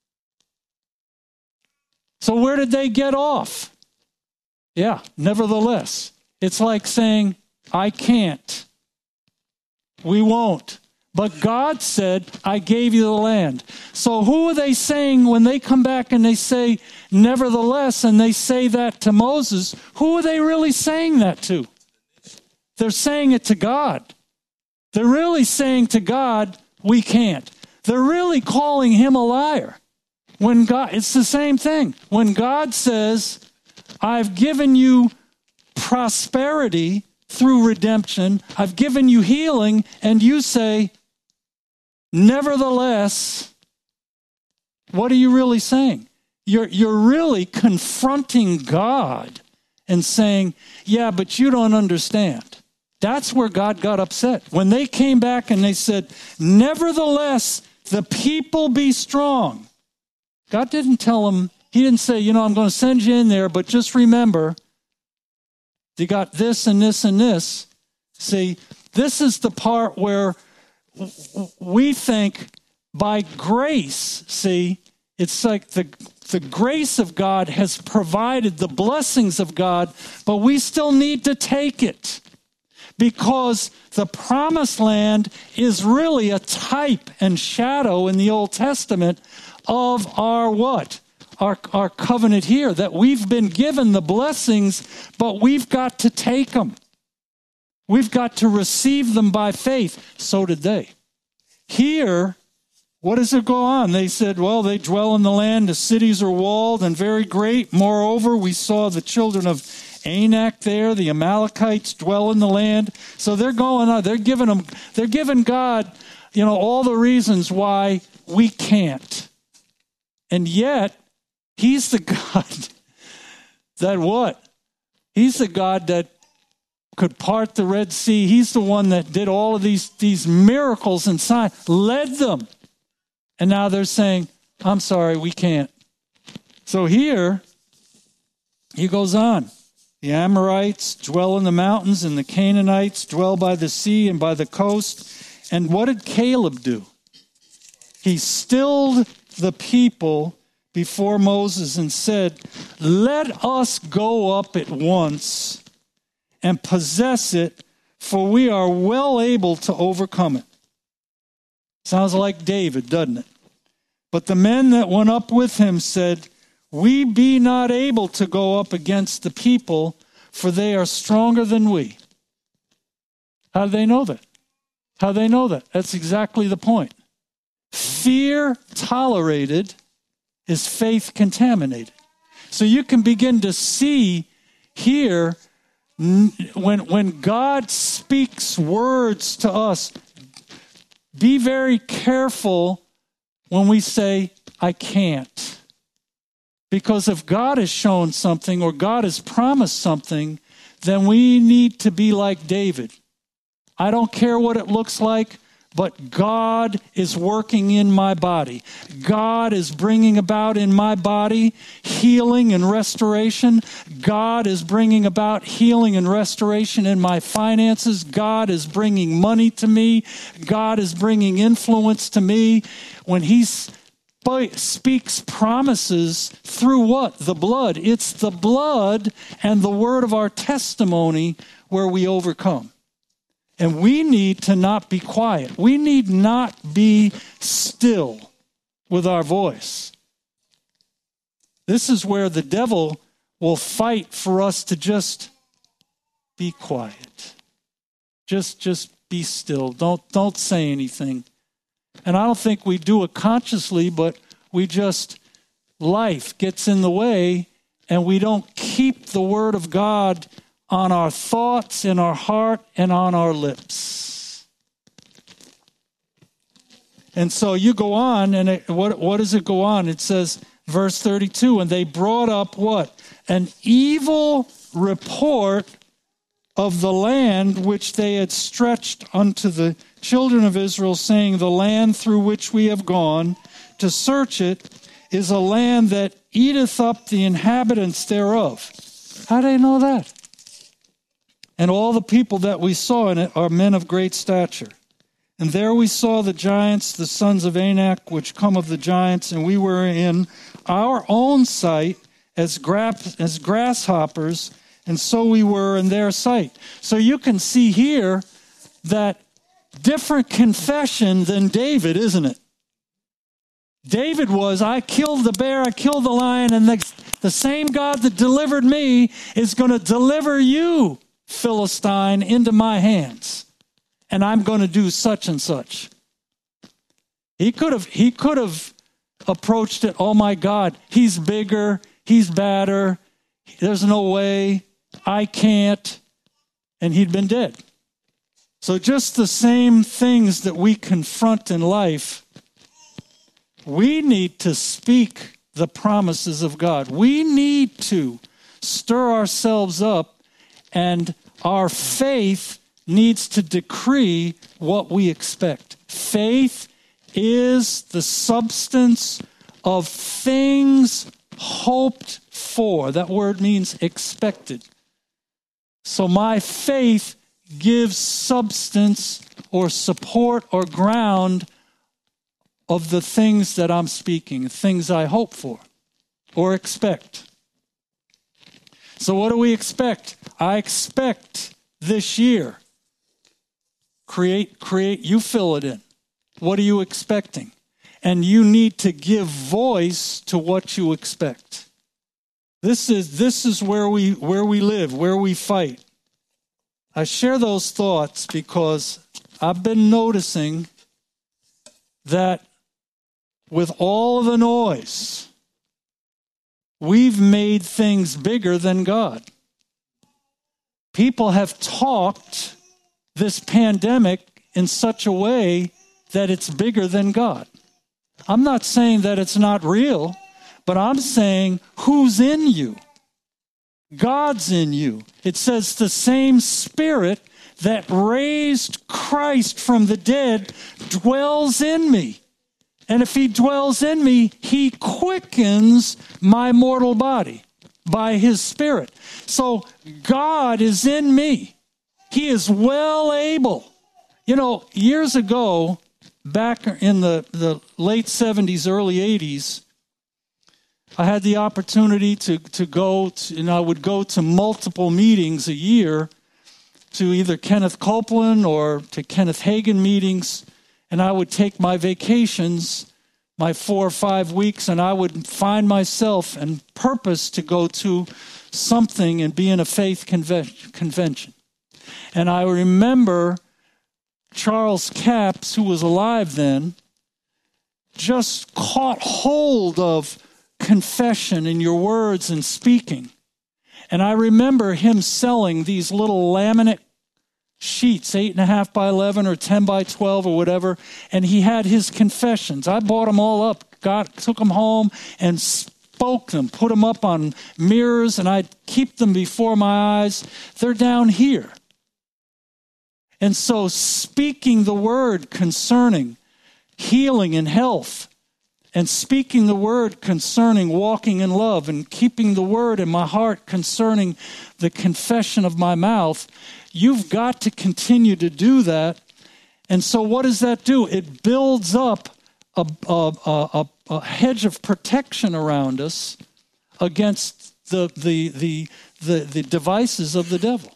So where did they get off? Yeah, nevertheless. It's like saying, I can't. We won't. But God said, I gave you the land. So who are they saying when they come back and they say, nevertheless, and they say that to Moses? Who are they really saying that to? They're saying it to God. They're really saying to God, we can't. They're really calling him a liar. When God, it's the same thing. When God says, I've given you prosperity through redemption, I've given you healing, and you say, nevertheless, what are you really saying? You're really confronting God and saying, yeah, but you don't understand. That's where God got upset. When they came back and they said, nevertheless, the people be strong. God didn't tell them, he didn't say, I'm going to send you in there, but just remember, you got this and this and this. See, this is the part where we think by grace, see, it's like the grace of God has provided the blessings of God, but we still need to take it. Because the promised land is really a type and shadow in the Old Testament of our what? Our covenant here, that we've been given the blessings, but we've got to take them. We've got to receive them by faith. So did they. Here, what does it go on? They said, well, they dwell in the land, the cities are walled and very great. Moreover, we saw the children of Anak there, the Amalekites dwell in the land. So they're going on, they're giving God, all the reasons why we can't. And yet, he's the God that what? He's the God that could part the Red Sea. He's the one that did all of these miracles and signs, led them. And now they're saying, I'm sorry, we can't. So here, he goes on. The Amorites dwell in the mountains, and the Canaanites dwell by the sea and by the coast. And what did Caleb do? He stilled the people before Moses and said, let us go up at once and possess it, for we are well able to overcome it. Sounds like David, doesn't it? But the men that went up with him said, we be not able to go up against the people, for they are stronger than we. How do they know that? How do they know that? That's exactly the point. Fear tolerated is faith contaminated. So you can begin to see here, when God speaks words to us, be very careful when we say, I can't. Because if God has shown something or God has promised something, then we need to be like David. I don't care what it looks like, but God is working in my body. God is bringing about in my body healing and restoration. God is bringing about healing and restoration in my finances. God is bringing money to me. God is bringing influence to me. When He speaks promises through what? The blood. It's the blood and the word of our testimony where we overcome. And we need to not be quiet. We need not be still with our voice. This is where the devil will fight for us to just be quiet. Just be still. Don't say anything. And I don't think we do it consciously, but life gets in the way, and we don't keep the word of God on our thoughts, in our heart, and on our lips. And so you go on, and what does it go on? It says, verse 32, and they brought up what? An evil report of the land which they had stretched unto the children of Israel, saying, the land through which we have gone to search it is a land that eateth up the inhabitants thereof. How do they know that? And all the people that we saw in it are men of great stature. And there we saw the giants, the sons of Anak, which come of the giants, and we were in our own sight as grasshoppers, and so we were in their sight. So you can see here that different confession than David, isn't it? David was, I killed the bear, I killed the lion, and the same God that delivered me is going to deliver you, Philistine, into my hands. And I'm going to do such and such. He could have approached it, oh my God, he's bigger, he's badder, there's no way, I can't, and he'd been dead. So just the same things that we confront in life, we need to speak the promises of God. We need to stir ourselves up and our faith needs to decree what we expect. Faith is the substance of things hoped for. That word means expected. So my faith gives substance or support or ground of the things that I'm speaking, things I hope for or expect. So what do we expect? I expect this year. Create, you fill it in. What are you expecting? And you need to give voice to what you expect. This is where we live, where we fight. I share those thoughts because I've been noticing that with all of the noise, we've made things bigger than God. People have talked this pandemic in such a way that it's bigger than God. I'm not saying that it's not real, but I'm saying who's in you? God's in you. It says the same Spirit that raised Christ from the dead dwells in me. And if he dwells in me, he quickens my mortal body by his Spirit. So God is in me. He is well able. You know, years ago, back in the late 70s, early 80s, I had the opportunity to go to, and I would go to multiple meetings a year to either Kenneth Copeland or to Kenneth Hagin meetings, and I would take my vacations, my 4 or 5 weeks, and I would find myself and purpose to go to something and be in a faith convention. And I remember Charles Capps, who was alive then, just caught hold of confession in your words and speaking. And I remember him selling these little laminate sheets, 8.5 by 11 or 10 by 12 or whatever, and he had his confessions. I bought them all up, took them home and spoke them, put them up on mirrors, and I'd keep them before my eyes. They're down here. And so speaking the word concerning healing and health, and speaking the word concerning walking in love, and keeping the word in my heart concerning the confession of my mouth, you've got to continue to do that. And so what does that do? It builds up a hedge of protection around us against the devices of the devil.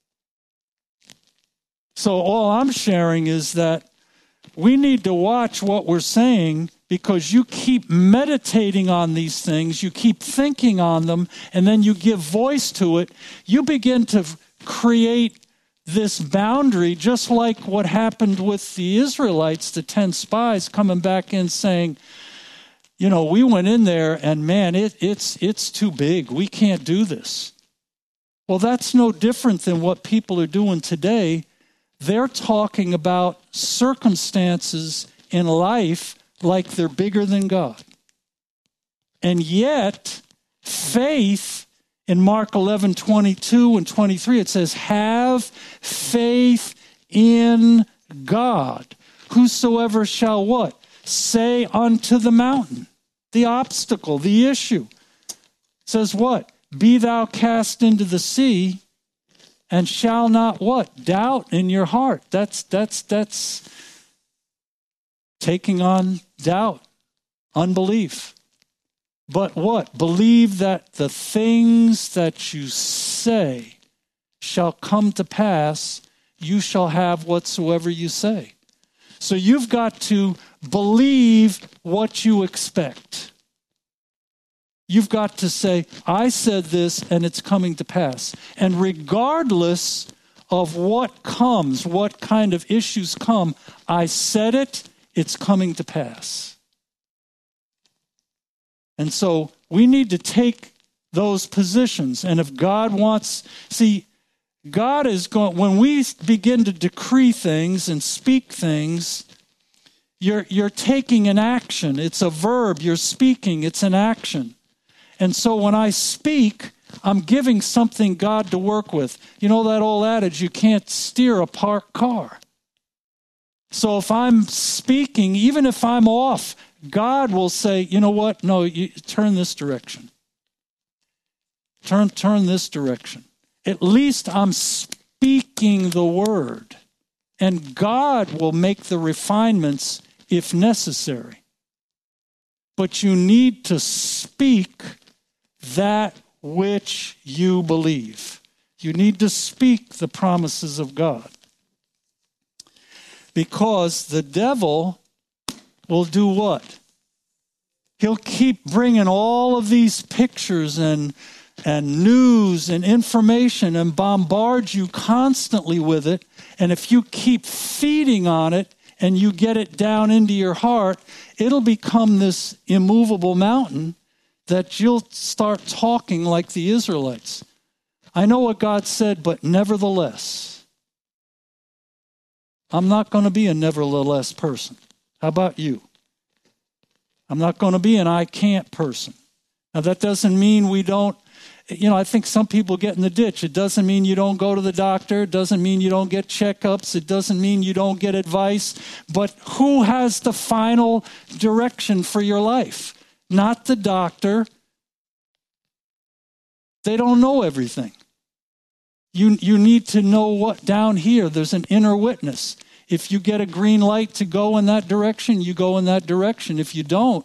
So all I'm sharing is that we need to watch what we're saying, because you keep meditating on these things, you keep thinking on them, and then you give voice to it. You begin to create this boundary, just like what happened with the Israelites, the 10 spies coming back in saying, you know, we went in there and man, it's too big. We can't do this. Well, that's no different than what people are doing today. They're talking about circumstances in life like they're bigger than God. And yet, faith, in Mark 11:22 and 23, it says, have faith in God. Whosoever shall what? Say unto the mountain, the obstacle, the issue. It says what? Be thou cast into the sea, and shall not what? Doubt in your heart. That's taking on doubt, unbelief. But what? Believe that the things that you say shall come to pass. You shall have whatsoever you say. So you've got to believe what you expect. You've got to say, I said this and it's coming to pass. And regardless of what comes, what kind of issues come, I said it, it's coming to pass. And so we need to take those positions. And if God wants, God is going, when we begin to decree things and speak things, you're taking an action. It's a verb. You're speaking. It's an action. And so when I speak, I'm giving something God to work with. You know that old adage, you can't steer a parked car. So if I'm speaking, even if I'm off, God will say, you know what? No, you turn this direction. Turn this direction. At least I'm speaking the word. And God will make the refinements if necessary. But you need to speak that which you believe. You need to speak the promises of God. Because the devil will do what? He'll keep bringing all of these pictures and news and information and bombard you constantly with it. And if you keep feeding on it and you get it down into your heart, it'll become this immovable mountain that you'll start talking like the Israelites. I know what God said, but nevertheless. I'm not going to be a nevertheless person. How about you? I'm not going to be an I can't person. Now, that doesn't mean we don't, I think some people get in the ditch. It doesn't mean you don't go to the doctor. It doesn't mean you don't get checkups. It doesn't mean you don't get advice. But who has the final direction for your life? Not the doctor. They don't know everything. You need to know what down here, there's an inner witness. If you get a green light to go in that direction, you go in that direction. If you don't.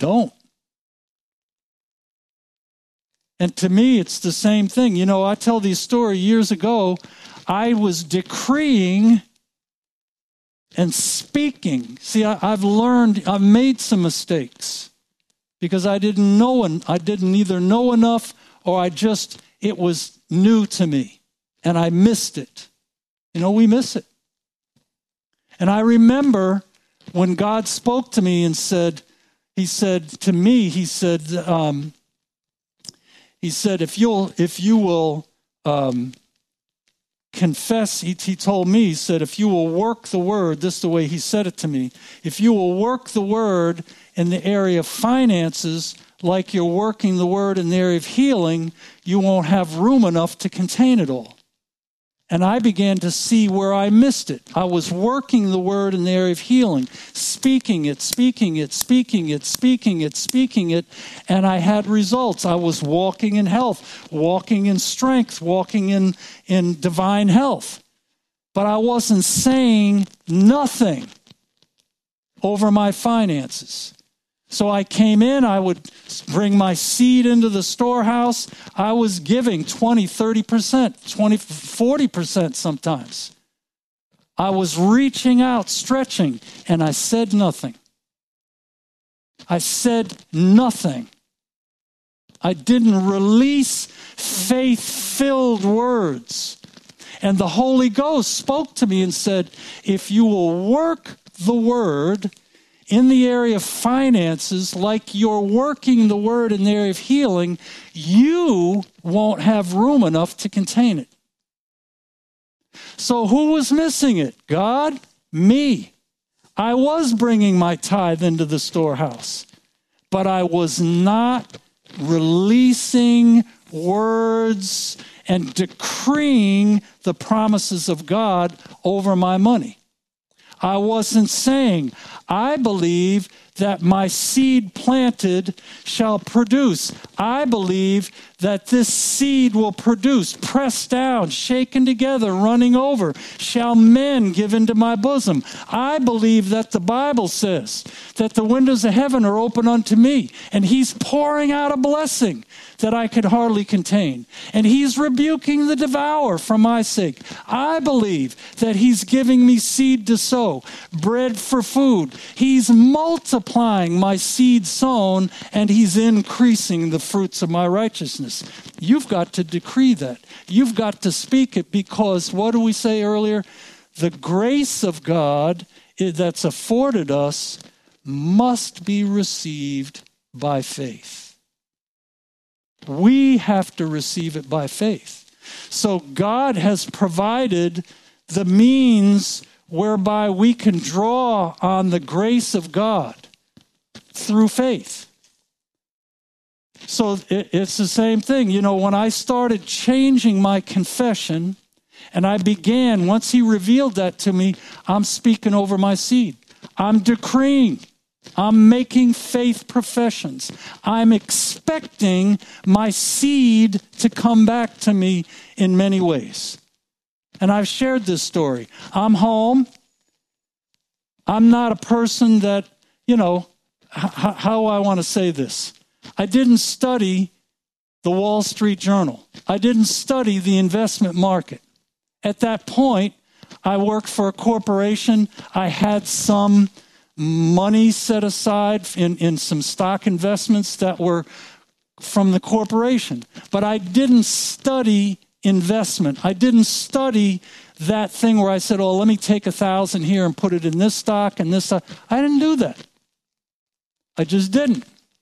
And to me, it's the same thing. I tell these stories years ago. I was decreeing and speaking. See, I've made some mistakes because I didn't know, and I didn't either know enough or it was new to me and I missed it. We miss it. And I remember when God spoke to me and He said, if you will confess, he told me, he said, if you will work the word, this is the way he said it to me, if you will work the word in the area of finances like you're working the word in the area of healing, you won't have room enough to contain it all. And I began to see where I missed it. I was working the word in the area of healing, speaking it, and I had results. I was walking in health, walking in strength, walking in divine health. But I wasn't saying nothing over my finances. So I came in, I would bring my seed into the storehouse. I was giving 20, 30%, 20, 40% sometimes. I was reaching out, stretching, and I said nothing. I said nothing. I didn't release faith-filled words. And the Holy Ghost spoke to me and said, if you will work the word in the area of finances, like you're working the word in the area of healing, you won't have room enough to contain it. So who was missing it? God? Me. I was bringing my tithe into the storehouse, but I was not releasing words and decreeing the promises of God over my money. I wasn't saying, I believe that my seed planted shall produce. I believe that this seed will produce, pressed down, shaken together, running over, shall men give into my bosom. I believe that the Bible says that the windows of heaven are open unto me, and he's pouring out a blessing that I could hardly contain. And he's rebuking the devourer for my sake. I believe that he's giving me seed to sow, bread for food. He's multiplying my seed sown, and he's increasing the fruits of my righteousness. You've got to decree that. You've got to speak it, because what did we say earlier? The grace of God that's afforded us must be received by faith. We have to receive it by faith. So God has provided the means whereby we can draw on the grace of God through faith. So it's the same thing. You know, when I started changing my confession and I began, once he revealed that to me, I'm speaking over my seed. I'm decreeing. I'm making faith professions. I'm expecting my seed to come back to me in many ways. And I've shared this story. I'm home. I'm not a person that, you know, how I want to say this. I didn't study the Wall Street Journal. I didn't study the investment market. At that point, I worked for a corporation. I had some money set aside in some stock investments that were from the corporation. But I didn't study investment. I didn't study that thing where I said, oh, let me take 1,000 here and put it in this stock and this stock. I didn't do that. I just didn't.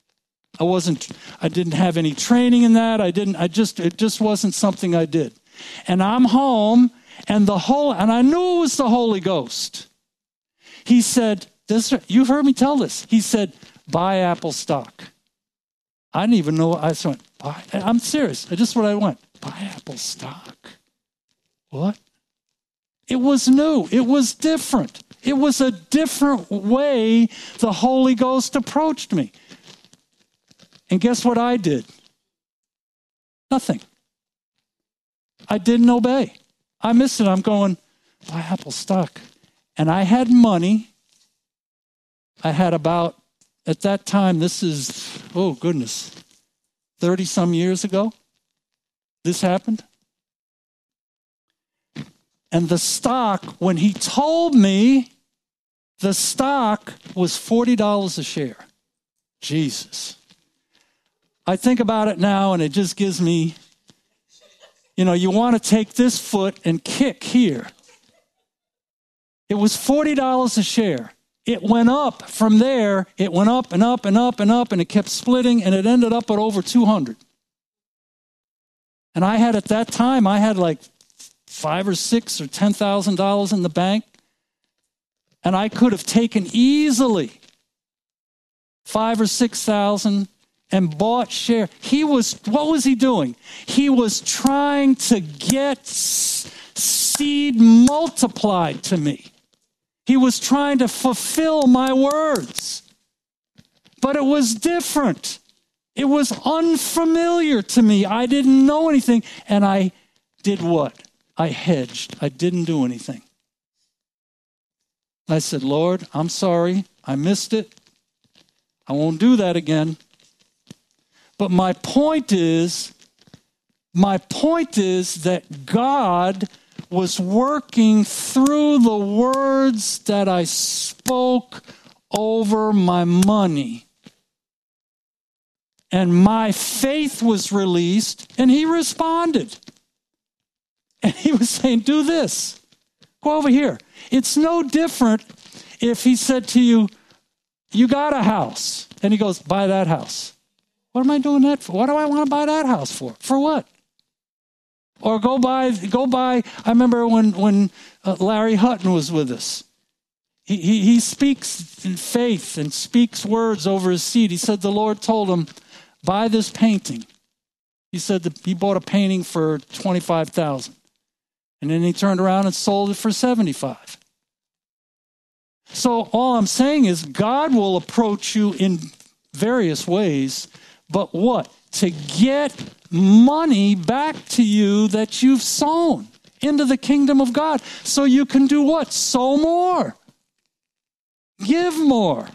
I didn't have any training in that. It just wasn't something I did. And I'm home and I knew it was the Holy Ghost. He said, you've heard me tell this. He said, buy Apple stock. I didn't even know. I just went, I'm serious. Just what I went, buy Apple stock. What? It was new. It was different. It was a different way the Holy Ghost approached me. And guess what I did? Nothing. I didn't obey. I missed it. I'm going, buy Apple stock. And I had money. I had about, at that time, this is, oh goodness, 30-some years ago, this happened. And the stock, when he told me, the stock was $40 a share. Jesus. I think about it now and it just gives me, you know, you want to take this foot and kick here. It was $40 a share. It went up from there. It went up and up and up and up, and it kept splitting, and it ended up at over 200. And I had, at that time, I had like $5,000 or $6,000 or $10,000 in the bank, and I could have taken easily $5,000 or $6,000 and bought share. What was he doing? He was trying to get seed multiplied to me. He was trying to fulfill my words. But it was different. It was unfamiliar to me. I didn't know anything. And I did what? I hedged. I didn't do anything. I said, Lord, I'm sorry. I missed it. I won't do that again. But my point is that God was working through the words that I spoke over my money. And my faith was released, and he responded. And he was saying, do this. Go over here. It's no different if he said to you, you got a house. And he goes, buy that house. What am I doing that for? What do I want to buy that house for? For what? Or go buy. I remember when Larry Hutton was with us. He speaks in faith and speaks words over his seed. He said the Lord told him, buy this painting. He said that he bought a painting for $25,000. And then he turned around and sold it for $75,000. So all I'm saying is God will approach you in various ways, but what? To get money back to you that you've sown into the kingdom of God. So you can do what? Sow more. Give more.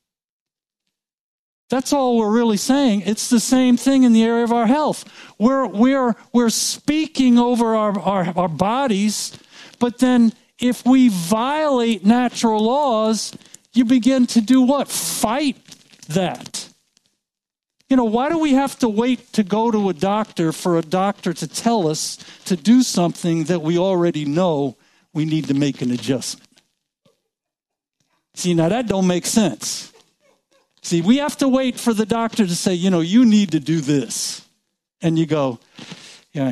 That's all we're really saying. It's the same thing in the area of our health. We're speaking over our bodies, but then if we violate natural laws, you begin to do what? Fight that. You know, why do we have to wait to go to a doctor for a doctor to tell us to do something that we already know we need to make an adjustment? See, now that don't make sense. See, we have to wait for the doctor to say, you know, you need to do this. And you go, yeah, I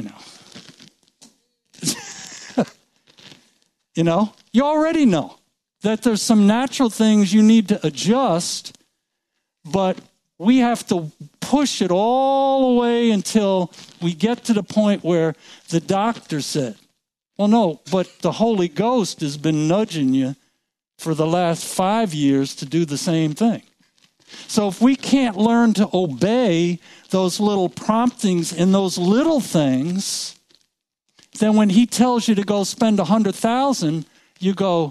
know. You know, you already know that there's some natural things you need to adjust, but we have to push it all the way until we get to the point where the doctor said, well, no, but the Holy Ghost has been nudging you for the last 5 years to do the same thing. So if we can't learn to obey those little promptings in those little things, then when he tells you to go spend 100,000, you go,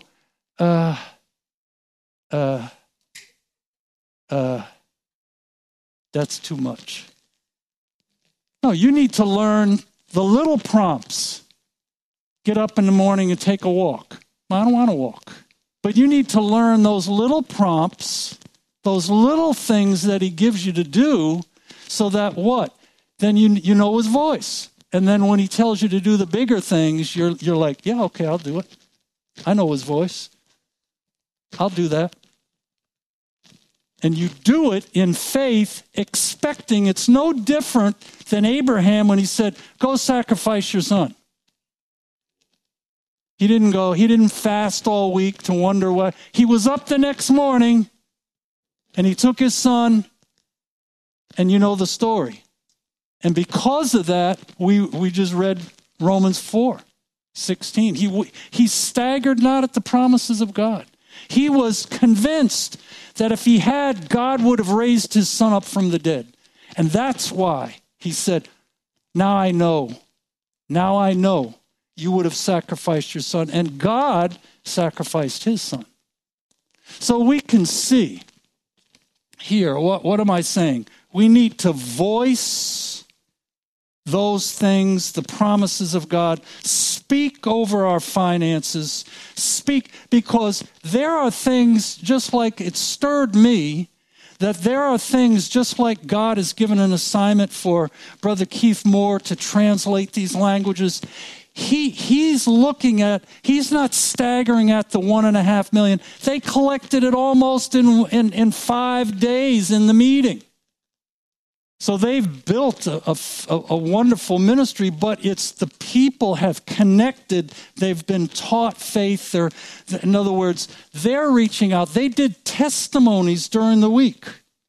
that's too much. No, you need to learn the little prompts. Get up in the morning and take a walk. Well, I don't want to walk. But you need to learn those little prompts, those little things that he gives you to do, so that what? Then you know his voice. And then when he tells you to do the bigger things, you're like, yeah, okay, I'll do it. I know his voice. I'll do that. And you do it in faith, expecting. It's no different than Abraham when he said, go sacrifice your son. He didn't fast all week to wonder what. He was up the next morning and he took his son, and you know the story. And because of that, we just read Romans 4:16. He staggered not at the promises of God. He was convinced that if he had, God would have raised his son up from the dead. And that's why he said, now I know you would have sacrificed your son. And God sacrificed his son. So we can see here, what am I saying? We need to voice those things, the promises of God. Speak over our finances. Speak, because there are things, just like it stirred me, that there are things, just like God has given an assignment for Brother Keith Moore to translate these languages. He's not staggering at the 1.5 million. They collected it almost in 5 days in the meeting. So they've built a wonderful ministry, but it's the people have connected. They've been taught faith. In other words, they're reaching out. They did testimonies during the week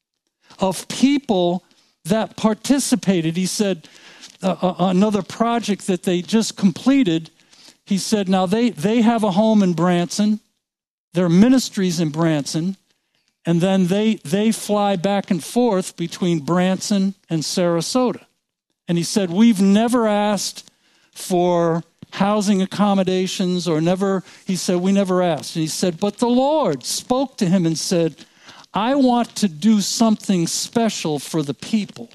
of people that participated. He said, another project that they just completed, he said, now they have a home in Branson. Their ministries in Branson. And then they fly back and forth between Branson and Sarasota. And he said, we've never asked for housing accommodations we never asked. And he said, but the Lord spoke to him and said, I want to do something special for the people.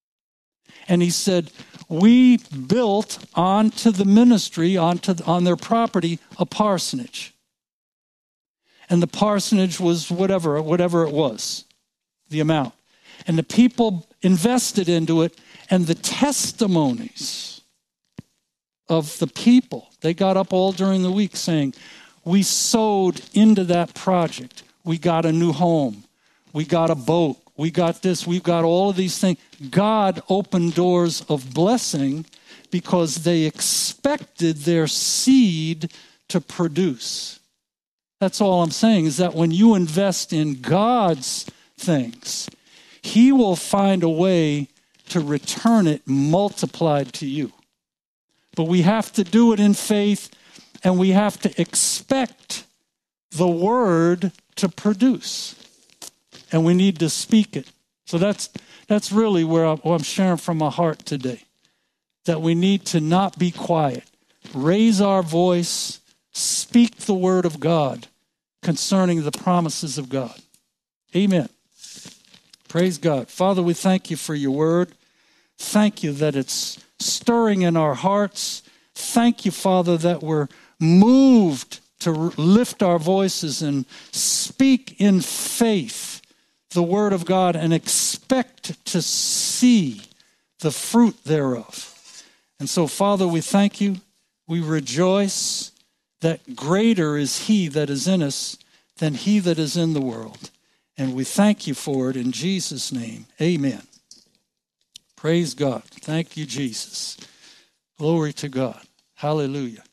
And he said, we built onto the ministry, on their property, a parsonage. And the parsonage was whatever it was, the amount. And the people invested into it, and the testimonies of the people, they got up all during the week saying, we sowed into that project. We got a new home. We got a boat. We got this. We've got all of these things. God opened doors of blessing because they expected their seed to produce. That's all I'm saying, is that when you invest in God's things, he will find a way to return it multiplied to you. But we have to do it in faith, and we have to expect the word to produce. And we need to speak it. So that's really where I'm sharing from my heart today, that we need to not be quiet. Raise our voice. Speak the word of God concerning the promises of God. Amen. Praise God. Father, we thank you for your word. Thank you that it's stirring in our hearts. Thank you, Father, that we're moved to lift our voices and speak in faith the word of God and expect to see the fruit thereof. And so, Father, we thank you. We rejoice that greater is he that is in us than he that is in the world. And we thank you for it in Jesus' name. Amen. Praise God. Thank you, Jesus. Glory to God. Hallelujah.